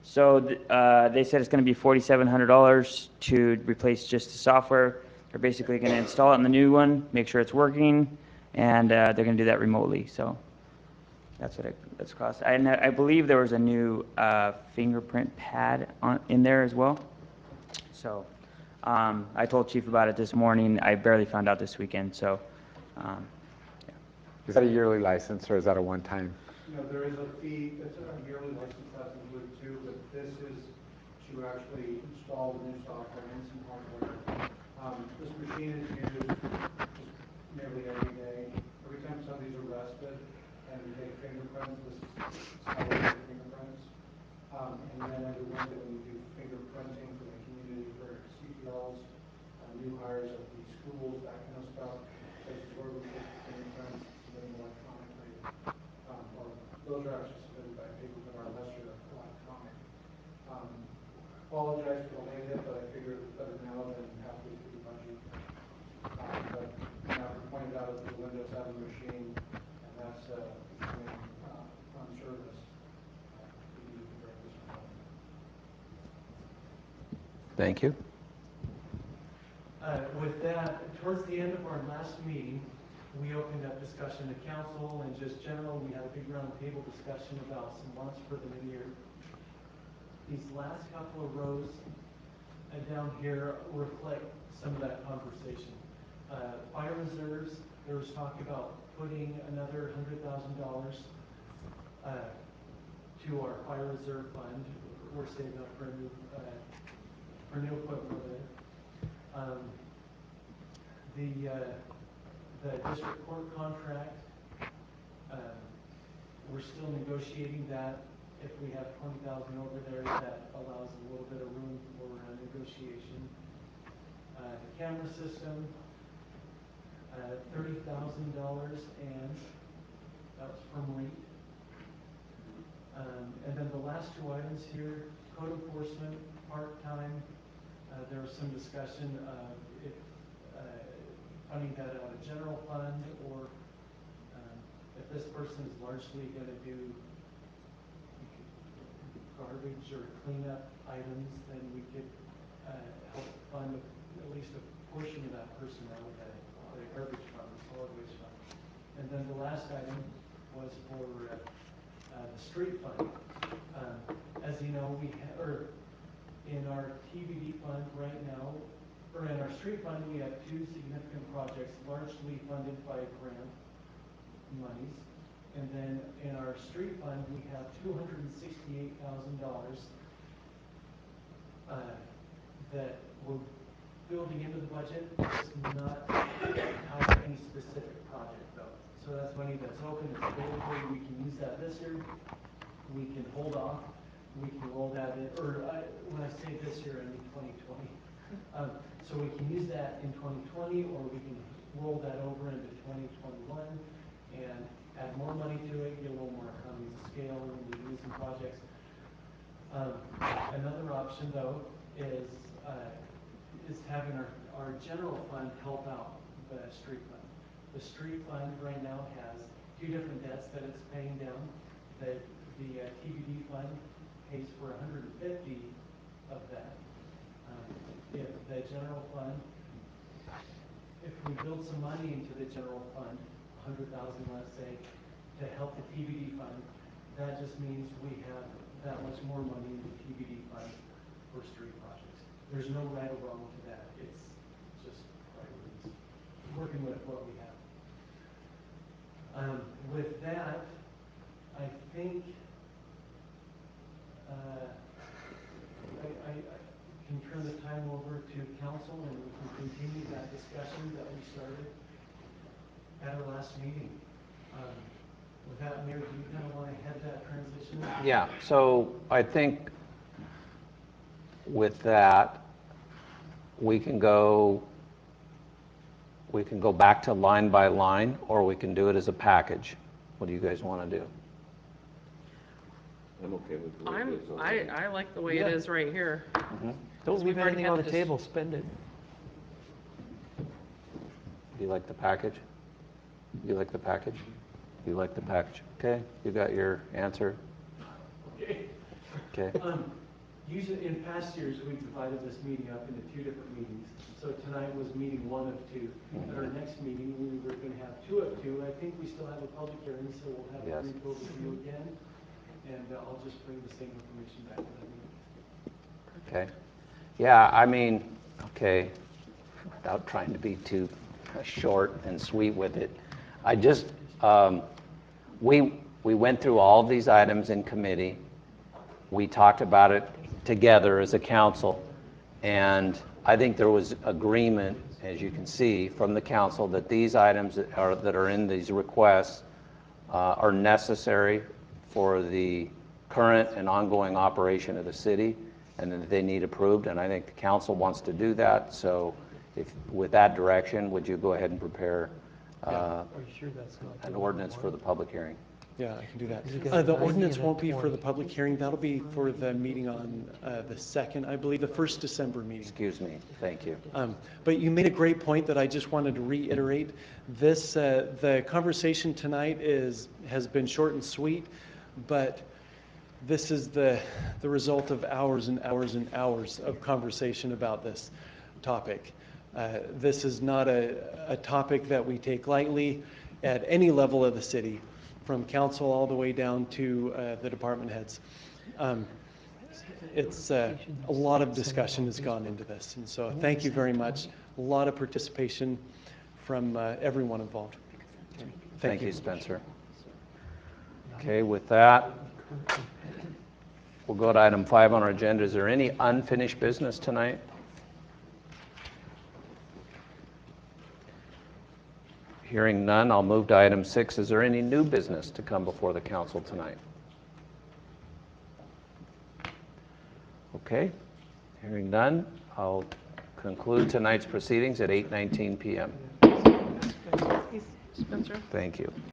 So th- uh, they said it's going to be forty-seven hundred dollars to replace just the software. They're basically going to install it in the new one, make sure it's working, and uh, they're going to do that remotely. So that's what it, that's cost. And I I believe there was a new uh, fingerprint pad on, in there as well. So um, I told Chief about it this morning. I barely found out this weekend. So um, Is that a yearly license or is that a one-time? You know, there is a fee, it's a yearly license that's included too, but this is to actually install the new software and some hardware. Um, this machine is used just nearly every day. Every time somebody's arrested and we take fingerprints, this is accelerated fingerprints. Um, and then every Wednesday when we do fingerprinting for the community for C P Ls, uh, new hires at the schools, that kind of stuff, places where we take fingerprints, submit them electronically. Um, or those are actually submitted by paper, but our lesser electronic. Um, apologize for the late hit, but I figured it's better now than halfway through the budget. Um, but now we pointed out it's a Windows seven machine, and that's uh, becoming uh, on service. Uh, we need to bring this one. Thank you. Uh, With that, towards the end of our last meeting, we opened up discussion to council and just general, we had a big round table discussion about some wants for the new year. These last couple of rows uh, down here reflect some of that conversation. Uh, fire reserves, there was talk about putting another hundred thousand dollars uh, to our fire reserve fund. We're saving up for a new, uh, for new equipment with it. Um, the, uh, the district court contract, uh, we're still negotiating that. If we have twenty thousand over there, that allows a little bit of room for uh, negotiation. Uh, the camera system, uh, thirty thousand dollars, and that was from REIT. Um, and then the last two items here, code enforcement, part-time. Uh, there was some discussion of if uh, funding that out of general fund, or um, if this person is largely going to do garbage or cleanup items, then we could uh, help fund at least a portion of that person out of the, the garbage fund, the solid waste fund. And then the last item was for uh, uh, the street fund. Um, as you know, we ha- or in our T V D fund right now, or in our street fund, we have two significant projects largely funded by grant monies. And then in our street fund, we have two hundred sixty-eight thousand dollars uh, that we're building into the budget. It's not tied to any specific project though. So that's money that's open, it's available, we can use that this year, we can hold off, we can roll that in, or I, when I say this year, I mean twenty twenty. Um, so we can use that in twenty twenty, or we can roll that over into twenty twenty-one and add more money to it, get a little more economies of scale when we do some projects. Um, another option though is uh, is having our, our general fund help out the street fund. The street fund right now has two different debts that it's paying down. That the uh, T B D fund pays for one hundred fifty of that. Um, if the general fund, if we build some money into the general fund, one hundred thousand, let's say, to help the T B D fund, that just means we have that much more money in the T B D fund for street projects. There's no right or wrong to that. It's just priorities, working with what we have. Um, with that, I think uh, I, I, I can turn the time over to council, and we can continue that discussion that we started at our last meeting. Um, with that, Mayor, do you kind of want to head that transition? Yeah, so I think with that, we can go, we can go back to line by line, or we can do it as a package. What do you guys want to do? I'm okay with the way I'm, it is. I, I like the way Yeah. it is right here. Mm-hmm. Don't We've leave already anything had on the this- table, spend it. Do you like the package? Do you like the package? Do you like the package? Okay, you got your answer. Okay. Okay. Um, Usually, in past years, we've divided this meeting up into two different meetings. So tonight was meeting one of two. At our next meeting, we were going to have two of two. I think we still have a public hearing, so we'll have Yes. a brief overview again. And uh, I'll just bring the same information back to the meeting. Okay. Yeah, I mean, okay, without trying to be too short and sweet with it, I just, um, we, we went through all of these items in committee. We talked about it together as a council, and I think there was agreement, as you can see, from the council that these items that are, that are in these requests uh, are necessary for the current and ongoing operation of the city, and that they need approved, and I think the council wants to do that. So if, with that direction, would you go ahead and prepare uh, Are you sure that's not? an ordinance for the public hearing? Yeah, I can do that. Is it Uh, the ninety ordinance and a won't be for twenty? the public hearing, that'll be for the meeting on, uh, the second, I believe, the first December meeting. Excuse me, thank you. Um, But you made a great point that I just wanted to reiterate. This, uh, the conversation tonight is, has been short and sweet, but this is the, the result of hours and hours and hours of conversation about this topic. Uh, This is not a, a topic that we take lightly at any level of the city, from council all the way down to uh, the department heads. Um, It's, uh, a lot of discussion has gone into this, and so thank you very much. A lot of participation from uh, everyone involved. Thank you, Spencer. Okay, with that, we'll go to item five on our agenda. Is there any unfinished business tonight? Hearing none, I'll move to item six. Is there any new business to come before the council tonight? Okay, hearing none, I'll conclude tonight's proceedings at eight nineteen p m Spencer? Thank you.